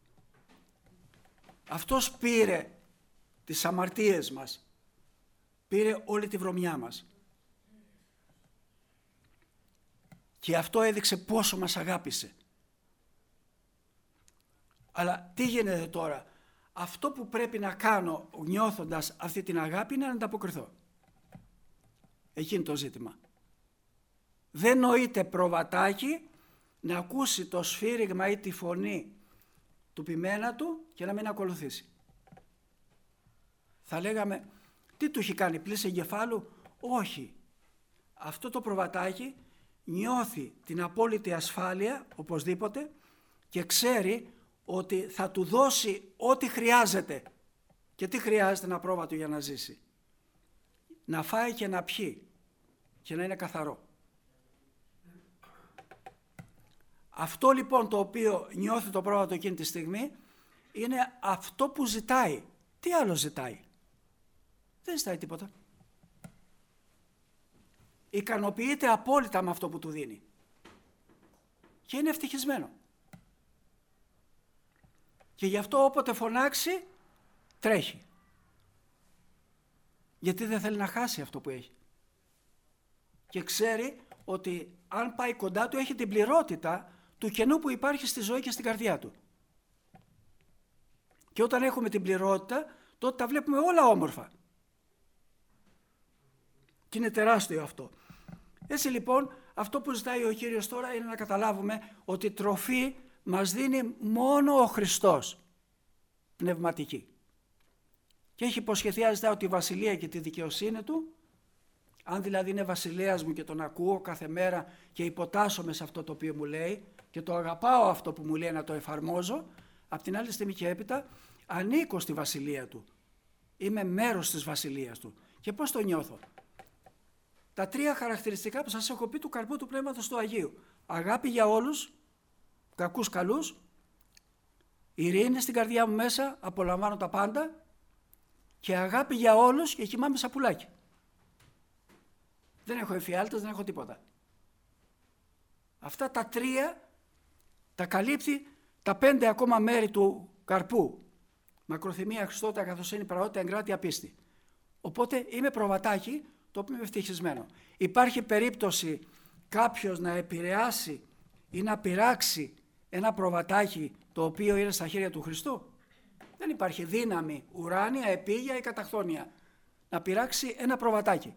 Αυτός πήρε τις αμαρτίες μας. Πήρε όλη τη βρωμιά μας. Και αυτό έδειξε πόσο μας αγάπησε. Αλλά τι γίνεται τώρα? Αυτό που πρέπει να κάνω νιώθοντας αυτή την αγάπη είναι να ανταποκριθώ. Εκεί είναι το ζήτημα. Δεν νοείται προβατάκι να ακούσει το σφύριγμα ή τη φωνή του ποιμένα του και να μην ακολουθήσει. Θα λέγαμε, τι του έχει κάνει, πλήση εγκεφάλου? Όχι. Αυτό το προβατάκι νιώθει την απόλυτη ασφάλεια οπωσδήποτε και ξέρει ότι θα του δώσει ό,τι χρειάζεται. Και τι χρειάζεται ένα πρόβατο για να ζήσει? Να φάει και να πιει και να είναι καθαρό. Αυτό λοιπόν το οποίο νιώθει το πρόβατο εκείνη τη στιγμή είναι αυτό που ζητάει. Τι άλλο ζητάει? Δεν ζητάει τίποτα. Ικανοποιείται απόλυτα με αυτό που του δίνει. Και είναι ευτυχισμένο. Και γι' αυτό όποτε φωνάξει τρέχει. Γιατί δεν θέλει να χάσει αυτό που έχει. Και ξέρει ότι αν πάει κοντά του έχει την πληρότητα του κενού που υπάρχει στη ζωή και στην καρδιά του. Και όταν έχουμε την πληρότητα, τότε τα βλέπουμε όλα όμορφα. Και είναι τεράστιο αυτό. Έτσι λοιπόν, αυτό που ζητάει ο Κύριος τώρα είναι να καταλάβουμε ότι τροφή μας δίνει μόνο ο Χριστός, πνευματική. Και έχει υποσχεθεί αζητάω τη βασιλεία και τη δικαιοσύνη του. Αν δηλαδή είναι βασιλέας μου και τον ακούω κάθε μέρα και υποτάσσομαι σε αυτό το οποίο μου λέει και το αγαπάω αυτό που μου λέει να το εφαρμόζω, απ' την άλλη στιγμή και έπειτα ανήκω στη βασιλεία του. Είμαι μέρος της βασιλείας του. Και πώς το νιώθω? Τα τρία χαρακτηριστικά που σας έχω πει του καρπού του Πνεύματος του Αγίου. Αγάπη για όλους, κακούς καλούς, ειρήνη στην καρδιά μου μέσα, απολαμβάνω τα πάντα και αγάπη για όλους και κοιμάμαι σαν πουλάκι. Δεν έχω εφιάλτες, δεν έχω τίποτα. Αυτά τα τρία τα καλύπτει τα 5 ακόμα μέρη του καρπού. Μακροθυμία, Χριστότητα, καθοσύνη, πραότητα, εγκράτεια, πίστη. Οπότε είμαι προβατάκι το οποίο είμαι ευτυχισμένο. Υπάρχει περίπτωση κάποιος να επηρεάσει ή να πειράξει ένα προβατάκι το οποίο είναι στα χέρια του Χριστού? Δεν υπάρχει δύναμη ουράνια, επίγεια ή καταχθόνια να πειράξει ένα προβατάκι.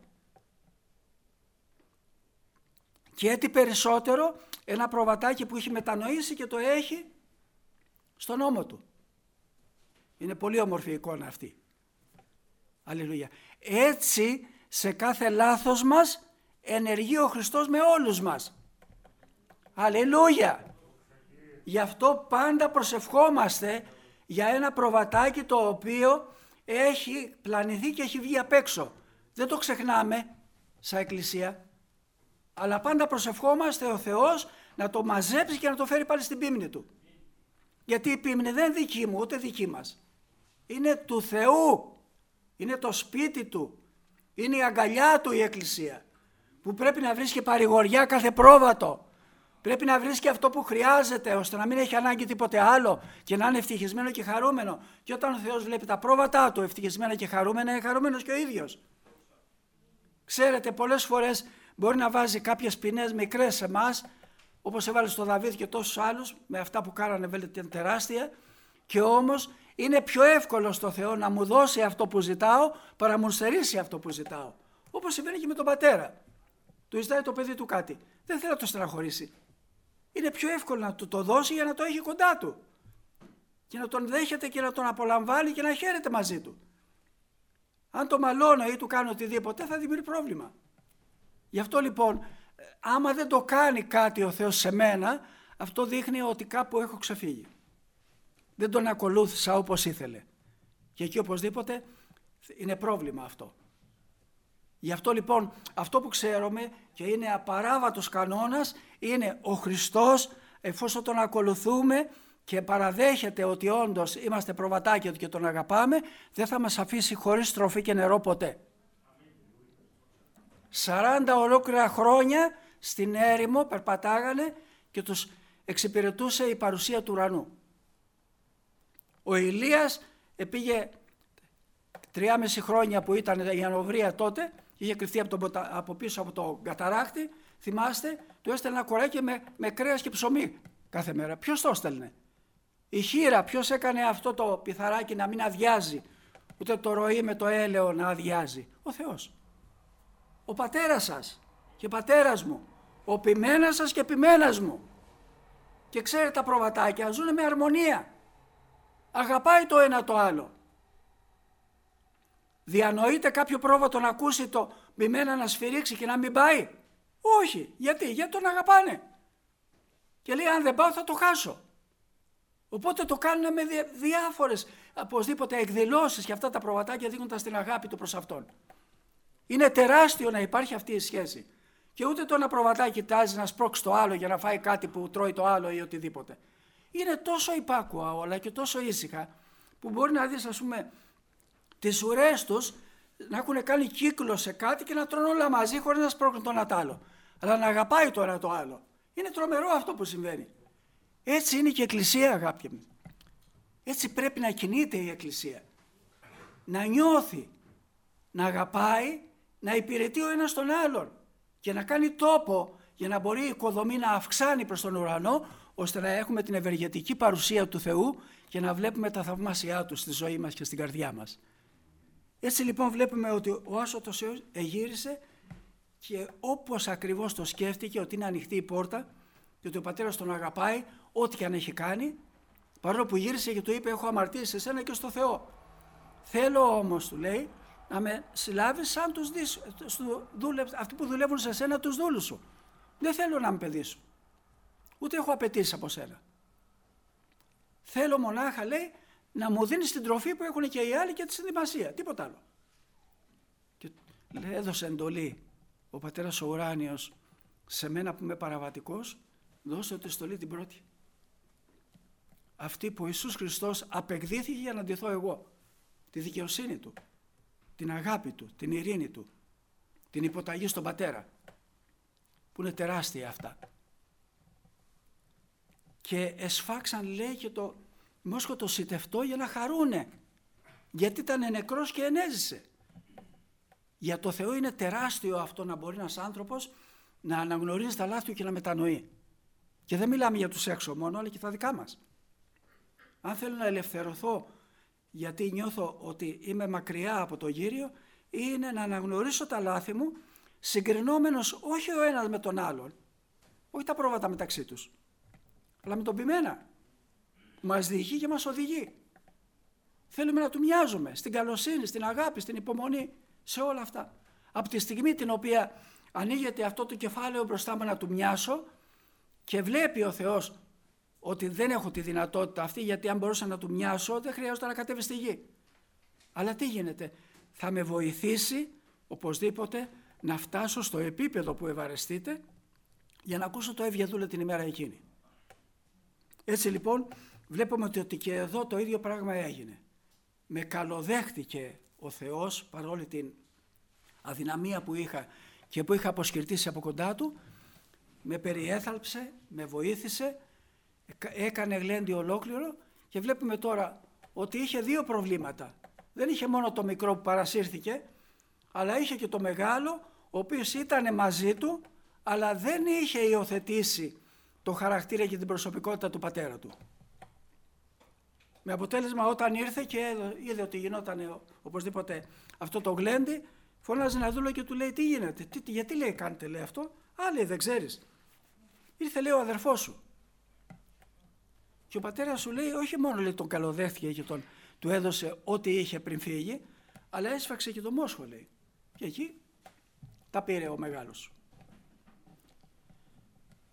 Και έτσι περισσότερο ένα προβατάκι που έχει μετανοήσει και το έχει στον ώμο του. Είναι πολύ όμορφη η εικόνα αυτή. Αλληλούια. Έτσι σε κάθε λάθος μας ενεργεί ο Χριστός με όλους μας. Αλληλούια. Γι' αυτό πάντα προσευχόμαστε για ένα προβατάκι το οποίο έχει πλανηθεί και έχει βγει απ' έξω. Δεν το ξεχνάμε σαν εκκλησία. Αλλά πάντα προσευχόμαστε ο Θεός να το μαζέψει και να το φέρει πάλι στην πίμνη του. Γιατί η πίμνη δεν είναι δική μου ούτε δική μας. Είναι του Θεού. Είναι το σπίτι του. Είναι η αγκαλιά του η εκκλησία. Που πρέπει να βρίσκει παρηγοριά κάθε πρόβατο. Πρέπει να βρίσκει αυτό που χρειάζεται ώστε να μην έχει ανάγκη τίποτε άλλο και να είναι ευτυχισμένο και χαρούμενο. Και όταν ο Θεός βλέπει τα πρόβατά του ευτυχισμένα και χαρούμενα, είναι χαρούμενος και ο ίδιος. Ξέρετε, πολλές φορές μπορεί να βάζει κάποιες ποινές μικρές σε εμάς, όπως έβαλε στο Δαβίδ και τόσους άλλους, με αυτά που κάνανε βέβαια τεράστια, και όμως είναι πιο εύκολο στο Θεό να μου δώσει αυτό που ζητάω παρά να μου στερήσει αυτό που ζητάω. Όπως συμβαίνει και με τον πατέρα. Του ζητάει το παιδί του κάτι. Δεν θέλει να το στεναχωρήσει. Είναι πιο εύκολο να του το δώσει για να το έχει κοντά του. Και να τον δέχεται και να τον απολαμβάνει και να χαίρεται μαζί του. Αν το μαλώνω ή του κάνω οτιδήποτε θα δημιουργεί πρόβλημα. Γι' αυτό λοιπόν άμα δεν το κάνει κάτι ο Θεός σε μένα, αυτό δείχνει ότι κάπου έχω ξεφύγει. Δεν τον ακολούθησα όπως ήθελε. Και εκεί οπωσδήποτε είναι πρόβλημα αυτό. Γι' αυτό λοιπόν αυτό που ξέρουμε και είναι απαράβατος κανόνας είναι ο Χριστός, εφόσον τον ακολουθούμε και παραδέχεται ότι όντως είμαστε προβατάκια του και τον αγαπάμε, δεν θα μας αφήσει χωρίς τροφή και νερό ποτέ. 40 ολόκληρα χρόνια στην έρημο περπατάγανε και τους εξυπηρετούσε η παρουσία του ουρανού. Ο Ηλίας πήγε 3,5 χρόνια που ήταν η ανοβρία τότε, είχε κρυφτεί από πίσω από το καταράκτη, θυμάστε, του έστελνε ένα κοράκι με κρέας και ψωμί κάθε μέρα. Ποιος το έστελνε? Η χήρα, ποιος έκανε αυτό το πιθαράκι να μην αδειάζει, ούτε το ροή με το έλαιο να αδειάζει? Ο Θεός. Ο πατέρας σας και πατέρας μου, ο ποιμένας σας και ποιμένας μου. Και ξέρετε, τα προβατάκια ζουν με αρμονία. Αγαπάει το ένα το άλλο. Διανοείται κάποιο πρόβατο να ακούσει το ποιμένα να σφυρίξει και να μην πάει? Όχι. Γιατί τον αγαπάνε. Και λέει, αν δεν πάω θα το χάσω. Οπότε το κάνουν με διάφορες οπωσδήποτε εκδηλώσεις και αυτά τα προβατάκια δείχνοντας την αγάπη του προς αυτόν. Είναι τεράστιο να υπάρχει αυτή η σχέση. Και ούτε το ένα προβατάκι κοιτάζει να σπρώξει το άλλο για να φάει κάτι που τρώει το άλλο ή οτιδήποτε. Είναι τόσο υπάκουα όλα και τόσο ήσυχα που μπορεί να δεις, ας πούμε, τις ουρές τους να έχουν κάνει κύκλο σε κάτι και να τρώνε όλα μαζί χωρίς να σπρώχνουν το ένα το άλλο. Αλλά να αγαπάει το ένα το άλλο. Είναι τρομερό αυτό που συμβαίνει. Έτσι είναι και η Εκκλησία, αγάπη μου. Έτσι πρέπει να κινείται η Εκκλησία. Να νιώθει, να αγαπάει, να υπηρετεί ο ένας τον άλλον και να κάνει τόπο για να μπορεί η οικοδομή να αυξάνει προς τον ουρανό, ώστε να έχουμε την ευεργετική παρουσία του Θεού και να βλέπουμε τα θαυμάσια Του στη ζωή μας και στην καρδιά μας. Έτσι λοιπόν βλέπουμε ότι ο άσωτος Θεός εγύρισε και όπως ακριβώς το σκέφτηκε, ότι είναι ανοιχτή η πόρτα και ότι ο πατέρας τον αγαπάει ό,τι και αν έχει κάνει, παρόλο που γύρισε και του είπε, έχω αμαρτήσει σε σένα και στο Θεό. Θέλω όμως, του λέει, να με συλλάβεις σαν αυτοί που δουλεύουν σε σένα, τους δούλους σου. Δεν θέλω να είμαι παιδί σου. Ούτε έχω απαιτήσει από σένα. Θέλω μονάχα, λέει, να μου δίνεις την τροφή που έχουν και οι άλλοι και τη συνδυμασία. Τίποτα άλλο. Και έδωσε εντολή ο πατέρας ο ουράνιος σε μένα που είμαι παραβατικός, δώσε τη στολή την πρώτη. Αυτή που ο Ιησούς Χριστός απεκδίθηκε για να ντυθώ εγώ. Τη δικαιοσύνη Του, την αγάπη Του, την ειρήνη Του, την υποταγή στον Πατέρα, που είναι τεράστια αυτά. Και εσφάξαν, λέει, και το μόσχο το σιτευτό για να χαρούνε, γιατί ήταν νεκρός και ενέζησε. Για το Θεό είναι τεράστιο αυτό να μπορεί ένας άνθρωπος να αναγνωρίζει τα λάθη του και να μετανοεί. Και δεν μιλάμε για τους έξω μόνο, αλλά και τα δικά μας. Αν θέλω να ελευθερωθώ γιατί νιώθω ότι είμαι μακριά από το Κύριο, είναι να αναγνωρίσω τα λάθη μου, συγκρινόμενος όχι ο ένας με τον άλλον, όχι τα πρόβατα μεταξύ τους, αλλά με τον ποιμένα. Μας διηγεί και μας οδηγεί. Θέλουμε να Του μοιάζουμε στην καλοσύνη, στην αγάπη, στην υπομονή, σε όλα αυτά. Από τη στιγμή την οποία ανοίγεται αυτό το κεφάλαιο μπροστά μου να Του μοιάσω και βλέπει ο Θεός ότι δεν έχω τη δυνατότητα αυτή, γιατί αν μπορούσα να Του μοιάσω δεν χρειάζεται να κατέβει στη γη. Αλλά τι γίνεται? Θα με βοηθήσει οπωσδήποτε να φτάσω στο επίπεδο που ευαρεστείτε για να ακούσω το Εύγε δούλε την ημέρα εκείνη. Έτσι λοιπόν βλέπουμε ότι και εδώ το ίδιο πράγμα έγινε. Με καλοδέχτηκε ο Θεός παρόλη την αδυναμία που είχα και που είχα αποσκυρτήσει από κοντά Του, με περιέθαλψε, με βοήθησε, έκανε γλέντι ολόκληρο και βλέπουμε τώρα ότι είχε δύο προβλήματα. Δεν είχε μόνο το μικρό που παρασύρθηκε, αλλά είχε και το μεγάλο, ο οποίος ήταν μαζί του, αλλά δεν είχε υιοθετήσει το χαρακτήρα και την προσωπικότητα του πατέρα του. Με αποτέλεσμα όταν ήρθε και είδε ότι γινόταν οπωσδήποτε αυτό το γλέντι, φωνάζει ένα δούλο και του λέει, τι γίνεται, γιατί λέει κάνετε, λέει αυτό? Λέει, δεν ξέρεις. Ήρθε, λέει, ο αδερφός σου. Και ο πατέρας σου, λέει, όχι μόνο, λέει, τον καλοδέχτηκε και του έδωσε ό,τι είχε πριν φύγει, αλλά έσφαξε και το μόσχο, λέει. Και εκεί τα πήρε ο μεγάλος.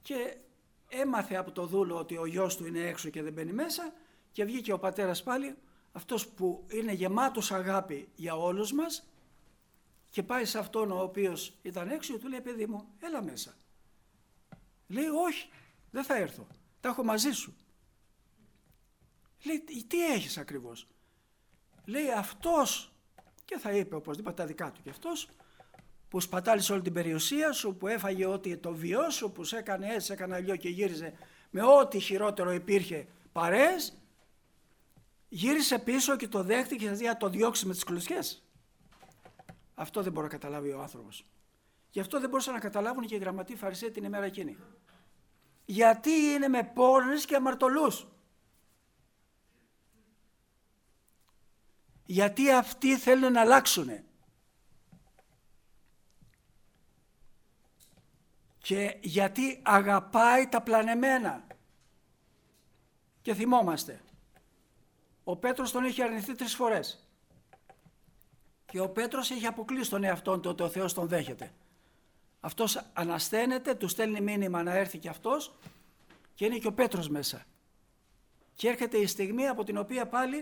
και έμαθε από το δούλο ότι ο γιος του είναι έξω και δεν μπαίνει μέσα και βγήκε ο πατέρας πάλι, αυτός που είναι γεμάτος αγάπη για όλους μας, και πάει σε αυτόν ο οποίος ήταν έξω και του λέει, παιδί μου, έλα μέσα. Λέει, όχι, δεν θα έρθω, τα έχω μαζί σου. Λέει, τι έχεις ακριβώς? Λέει, αυτός, και θα είπε οπωσδήποτε τα δικά του, και αυτός που σπατάλησε όλη την περιουσία σου, που έφαγε ό,τι το βιό σου, που σε έκανε έτσι, σε έκανε αλλιώ και γύριζε με ό,τι χειρότερο υπήρχε παρέες, γύρισε πίσω και το δέχτηκε και να το διώξει με τις κλωτσιές. Αυτό δεν μπορεί να καταλάβει ο άνθρωπος. Γι' αυτό δεν μπορούσαν να καταλάβουν και οι γραμματεί Φαρισαίοι την ημέρα εκείνη. Γιατί είναι με πόρνες και αμαρτωλούς. Γιατί αυτοί θέλουν να αλλάξουνε. Και γιατί αγαπάει τα πλανεμένα. Και θυμόμαστε, ο Πέτρος τον έχει αρνηθεί 3 φορές. Και ο Πέτρος έχει αποκλείσει τον εαυτόν του ότι ο Θεός τον δέχεται. Αυτός ανασθένεται, του στέλνει μήνυμα να έρθει και αυτός και είναι και ο Πέτρος μέσα. Και έρχεται η στιγμή από την οποία πάλι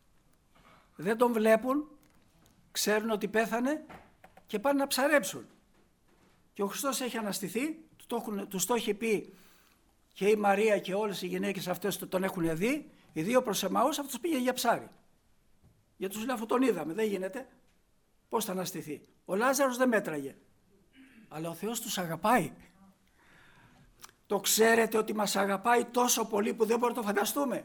δεν τον βλέπουν, ξέρουν ότι πέθανε και πάνε να ψαρέψουν. Και ο Χριστός έχει αναστηθεί, τους το έχει πει και η Μαρία και όλες οι γυναίκες αυτές τον έχουν δει, οι 2 προς Εμαούς, αυτός πήγε για ψάρι. Γιατί τους λέει, αφού τον είδαμε, δεν γίνεται, πώς θα αναστηθεί? Ο Λάζαρος δεν μέτραγε, αλλά ο Θεός τους αγαπάει. Το ξέρετε ότι μας αγαπάει τόσο πολύ που δεν μπορούμε να το φανταστούμε.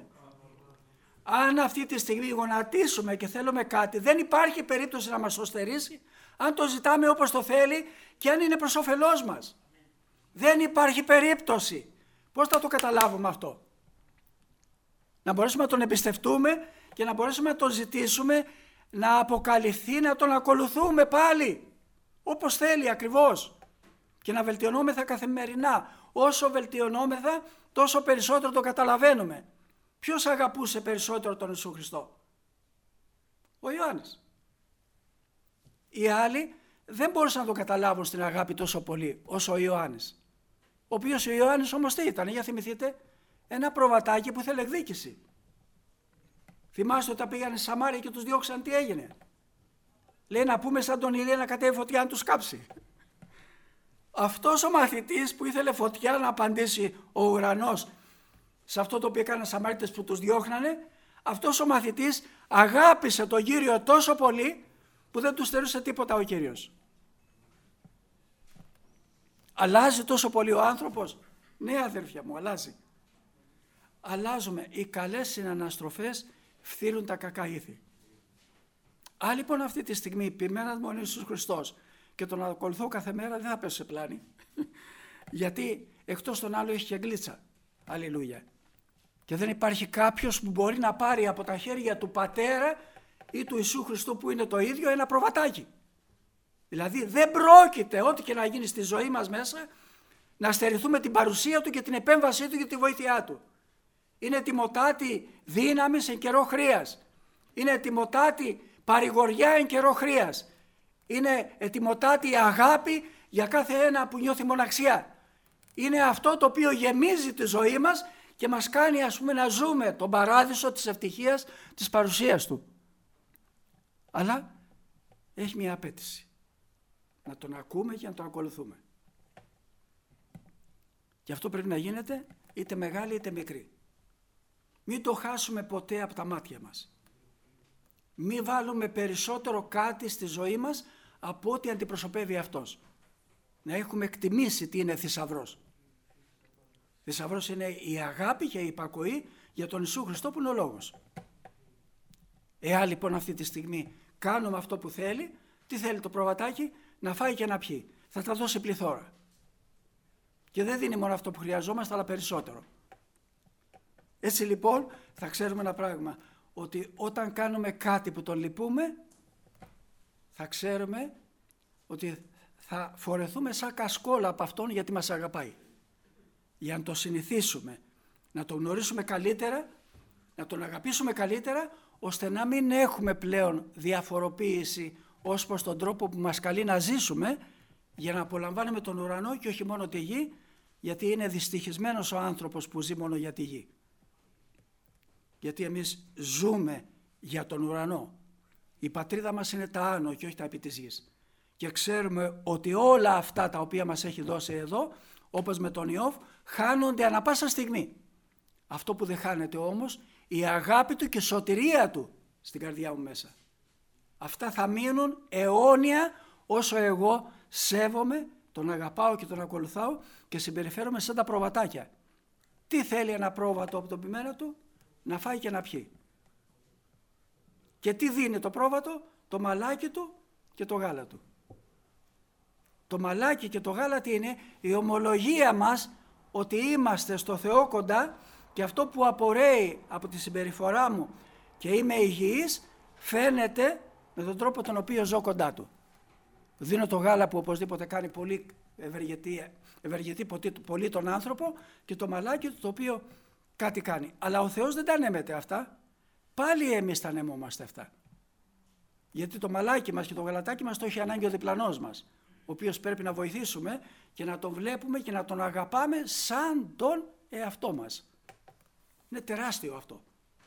Αν αυτή τη στιγμή γονατίσουμε και θέλουμε κάτι, δεν υπάρχει περίπτωση να μας το στερήσει, αν το ζητάμε όπως το θέλει και αν είναι προς όφελός μας. Δεν υπάρχει περίπτωση. Πώς θα το καταλάβουμε αυτό? Να μπορέσουμε να τον εμπιστευτούμε και να μπορέσουμε να τον ζητήσουμε να αποκαλυφθεί, να τον ακολουθούμε πάλι, όπως θέλει ακριβώς, και να βελτιωνόμεθα καθημερινά. Όσο βελτιωνόμεθα, τόσο περισσότερο το καταλαβαίνουμε. Ποιος αγαπούσε περισσότερο τον Ιησού Χριστό? Ο Ιωάννης. Οι άλλοι δεν μπορούσαν να το καταλάβουν στην αγάπη τόσο πολύ όσο ο Ιωάννης. Ο οποίος ο Ιωάννης όμως τι ήταν? Για θυμηθείτε, ένα προβατάκι που ήθελε εκδίκηση. Θυμάστε όταν πήγανε στη Σαμάρια και τους διώξαν, τι έγινε? Λέει, να πούμε σαν τον Ηλία να κατέβει φωτιά να τους κάψει. Αυτός ο μαθητής που ήθελε φωτιά να απαντήσει ο ουρανός σε αυτό το οποίο έκαναν Σαμάριτες που τους διώχνανε, αυτός ο μαθητής αγάπησε τον Κύριο τόσο πολύ που δεν του στερούσε τίποτα ο Κύριος. Αλλάζει τόσο πολύ ο άνθρωπος? Ναι, αδέρφια μου, αλλάζει. Αλλάζουμε. Οι καλές συναναστροφές φθείρουν τα κακά ήθη. Αν λοιπόν αυτή τη στιγμή ποιμένας μόνο Ιησούς Χριστός και τον ακολουθώ κάθε μέρα, δεν θα πέσω σε πλάνη. Γιατί εκτός των άλλων έχει και γλίτσα. Αλληλούια. Και δεν υπάρχει κάποιος που μπορεί να πάρει από τα χέρια του Πατέρα ή του Ιησού Χριστού που είναι το ίδιο ένα προβατάκι. Δηλαδή δεν πρόκειται ό,τι και να γίνει στη ζωή μας μέσα να στερηθούμε την παρουσία του και την επέμβασή του και τη βοήθειά του. Είναι ετοιμοτάτη δύναμη εν καιρό χρείας. Είναι ετοιμοτάτη παρηγοριά εν καιρό χρείας. Είναι ετοιμοτάτη αγάπη για κάθε ένα που νιώθει μοναξιά. Είναι αυτό το οποίο γεμίζει τη ζωή μας και μας κάνει να ζούμε τον παράδεισο της ευτυχίας της παρουσίας του. Αλλά έχει μια απέτηση. Να τον ακούμε και να τον ακολουθούμε. Και αυτό πρέπει να γίνεται είτε μεγάλη είτε μικρή. Μην το χάσουμε ποτέ από τα μάτια μας. Μην βάλουμε περισσότερο κάτι στη ζωή μας από ό,τι αντιπροσωπεύει αυτός. Να έχουμε εκτιμήσει τι είναι θησαυρός. Θησαυρός είναι η αγάπη και η υπακοή για τον Ιησού Χριστό που είναι ο Λόγος. Εάν λοιπόν αυτή τη στιγμή κάνουμε αυτό που θέλει, τι θέλει το προβατάκι? Να φάει και να πιει. Θα τα δώσει πληθώρα. Και δεν δίνει μόνο αυτό που χρειαζόμαστε, αλλά περισσότερο. Έτσι λοιπόν θα ξέρουμε ένα πράγμα, ότι όταν κάνουμε κάτι που τον λυπούμε, θα ξέρουμε ότι θα φορεθούμε σαν κασκόλα από αυτόν γιατί μας αγαπάει. Για να το συνηθίσουμε, να τον γνωρίσουμε καλύτερα, να τον αγαπήσουμε καλύτερα, ώστε να μην έχουμε πλέον διαφοροποίηση ως προς τον τρόπο που μας καλεί να ζήσουμε για να απολαμβάνουμε τον ουρανό και όχι μόνο τη γη, γιατί είναι δυστυχισμένος ο άνθρωπος που ζει μόνο για τη γη. Γιατί εμείς ζούμε για τον ουρανό. Η πατρίδα μας είναι τα άνω και όχι τα επί της γης. Και ξέρουμε ότι όλα αυτά τα οποία μας έχει δώσει εδώ, όπως με τον Ιώβ, χάνονται ανα πάσα στιγμή. Αυτό που δεν χάνεται όμως, η αγάπη του και η σωτηρία του στην καρδιά μου μέσα. Αυτά θα μείνουν αιώνια όσο εγώ σέβομαι, τον αγαπάω και τον ακολουθάω και συμπεριφέρομαι σαν τα προβατάκια. Τι θέλει ένα πρόβατο από τον ποιμένα του? Να φάει και να πιει. Και τι δίνει το πρόβατο? Το μαλάκι του και το γάλα του. Το μαλάκι και το γάλα τι είναι? Η ομολογία μας ότι είμαστε στο Θεό κοντά και αυτό που απορρέει από τη συμπεριφορά μου και είμαι υγιής φαίνεται με τον τρόπο τον οποίο ζω κοντά του. Δίνω το γάλα που οπωσδήποτε κάνει πολύ ευεργετεί πολύ τον άνθρωπο και το μαλάκι του το οποίο κάτι κάνει. Αλλά ο Θεός δεν τα ανέμεται αυτά. Πάλι εμείς τα ανέμομαστε αυτά. Γιατί το μαλάκι μας και το γαλατάκι μας το έχει ανάγκη ο διπλανός μας, ο οποίος πρέπει να βοηθήσουμε και να τον βλέπουμε και να τον αγαπάμε σαν τον εαυτό μας. Είναι τεράστιο αυτό.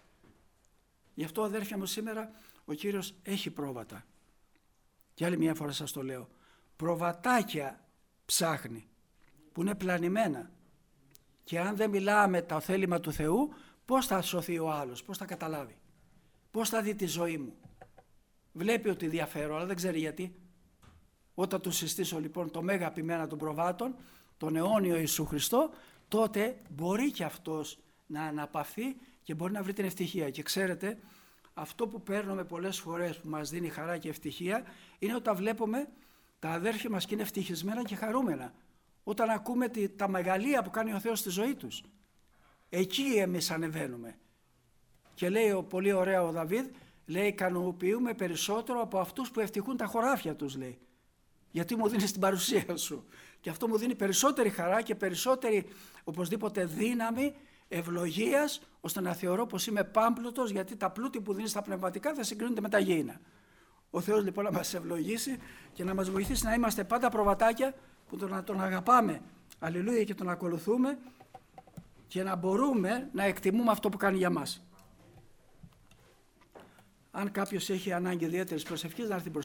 Γι' αυτό, αδέρφια μου, σήμερα ο Κύριος έχει πρόβατα. Και άλλη μια φορά σας το λέω. Προβατάκια ψάχνει που είναι πλανημένα. Και αν δεν μιλάμε το θέλημα του Θεού, πώς θα σωθεί ο άλλος, πώς θα καταλάβει, πώς θα δει τη ζωή μου? Βλέπει ότι διαφέρω, αλλά δεν ξέρει γιατί. Όταν του συστήσω λοιπόν το μέγα ποιμένα των προβάτων, τον αιώνιο Ιησού Χριστό, τότε μπορεί και αυτός να αναπαυθεί και μπορεί να βρει την ευτυχία. Και ξέρετε, αυτό που παίρνουμε πολλές φορές που μας δίνει χαρά και ευτυχία είναι όταν βλέπουμε τα αδέρφια μας και είναι ευτυχισμένα και χαρούμενα. Όταν ακούμε τα μεγαλεία που κάνει ο Θεός στη ζωή τους. Εκεί εμείς ανεβαίνουμε. Και λέει πολύ ωραία ο Δαβίδ, λέει ικανοποιούμε περισσότερο από αυτούς που ευτυχούν τα χωράφια τους, λέει. Γιατί μου δίνεις την παρουσία σου. Και αυτό μου δίνει περισσότερη χαρά και περισσότερη οπωσδήποτε δύναμη ευλογίας, ώστε να θεωρώ πως είμαι πάμπλουτος, γιατί τα πλούτη που δίνεις στα πνευματικά θα συγκρίνονται με τα γήινα. Ο Θεός λοιπόν να μας ευλογήσει και να μας βοηθήσει να είμαστε πάντα προβατάκια που να τον αγαπάμε, αλληλούια, και τον ακολουθούμε και να μπορούμε να εκτιμούμε αυτό που κάνει για μας. Αν κάποιος έχει ανάγκη ιδιαίτερης προσευχής, να έρθει μπροστά.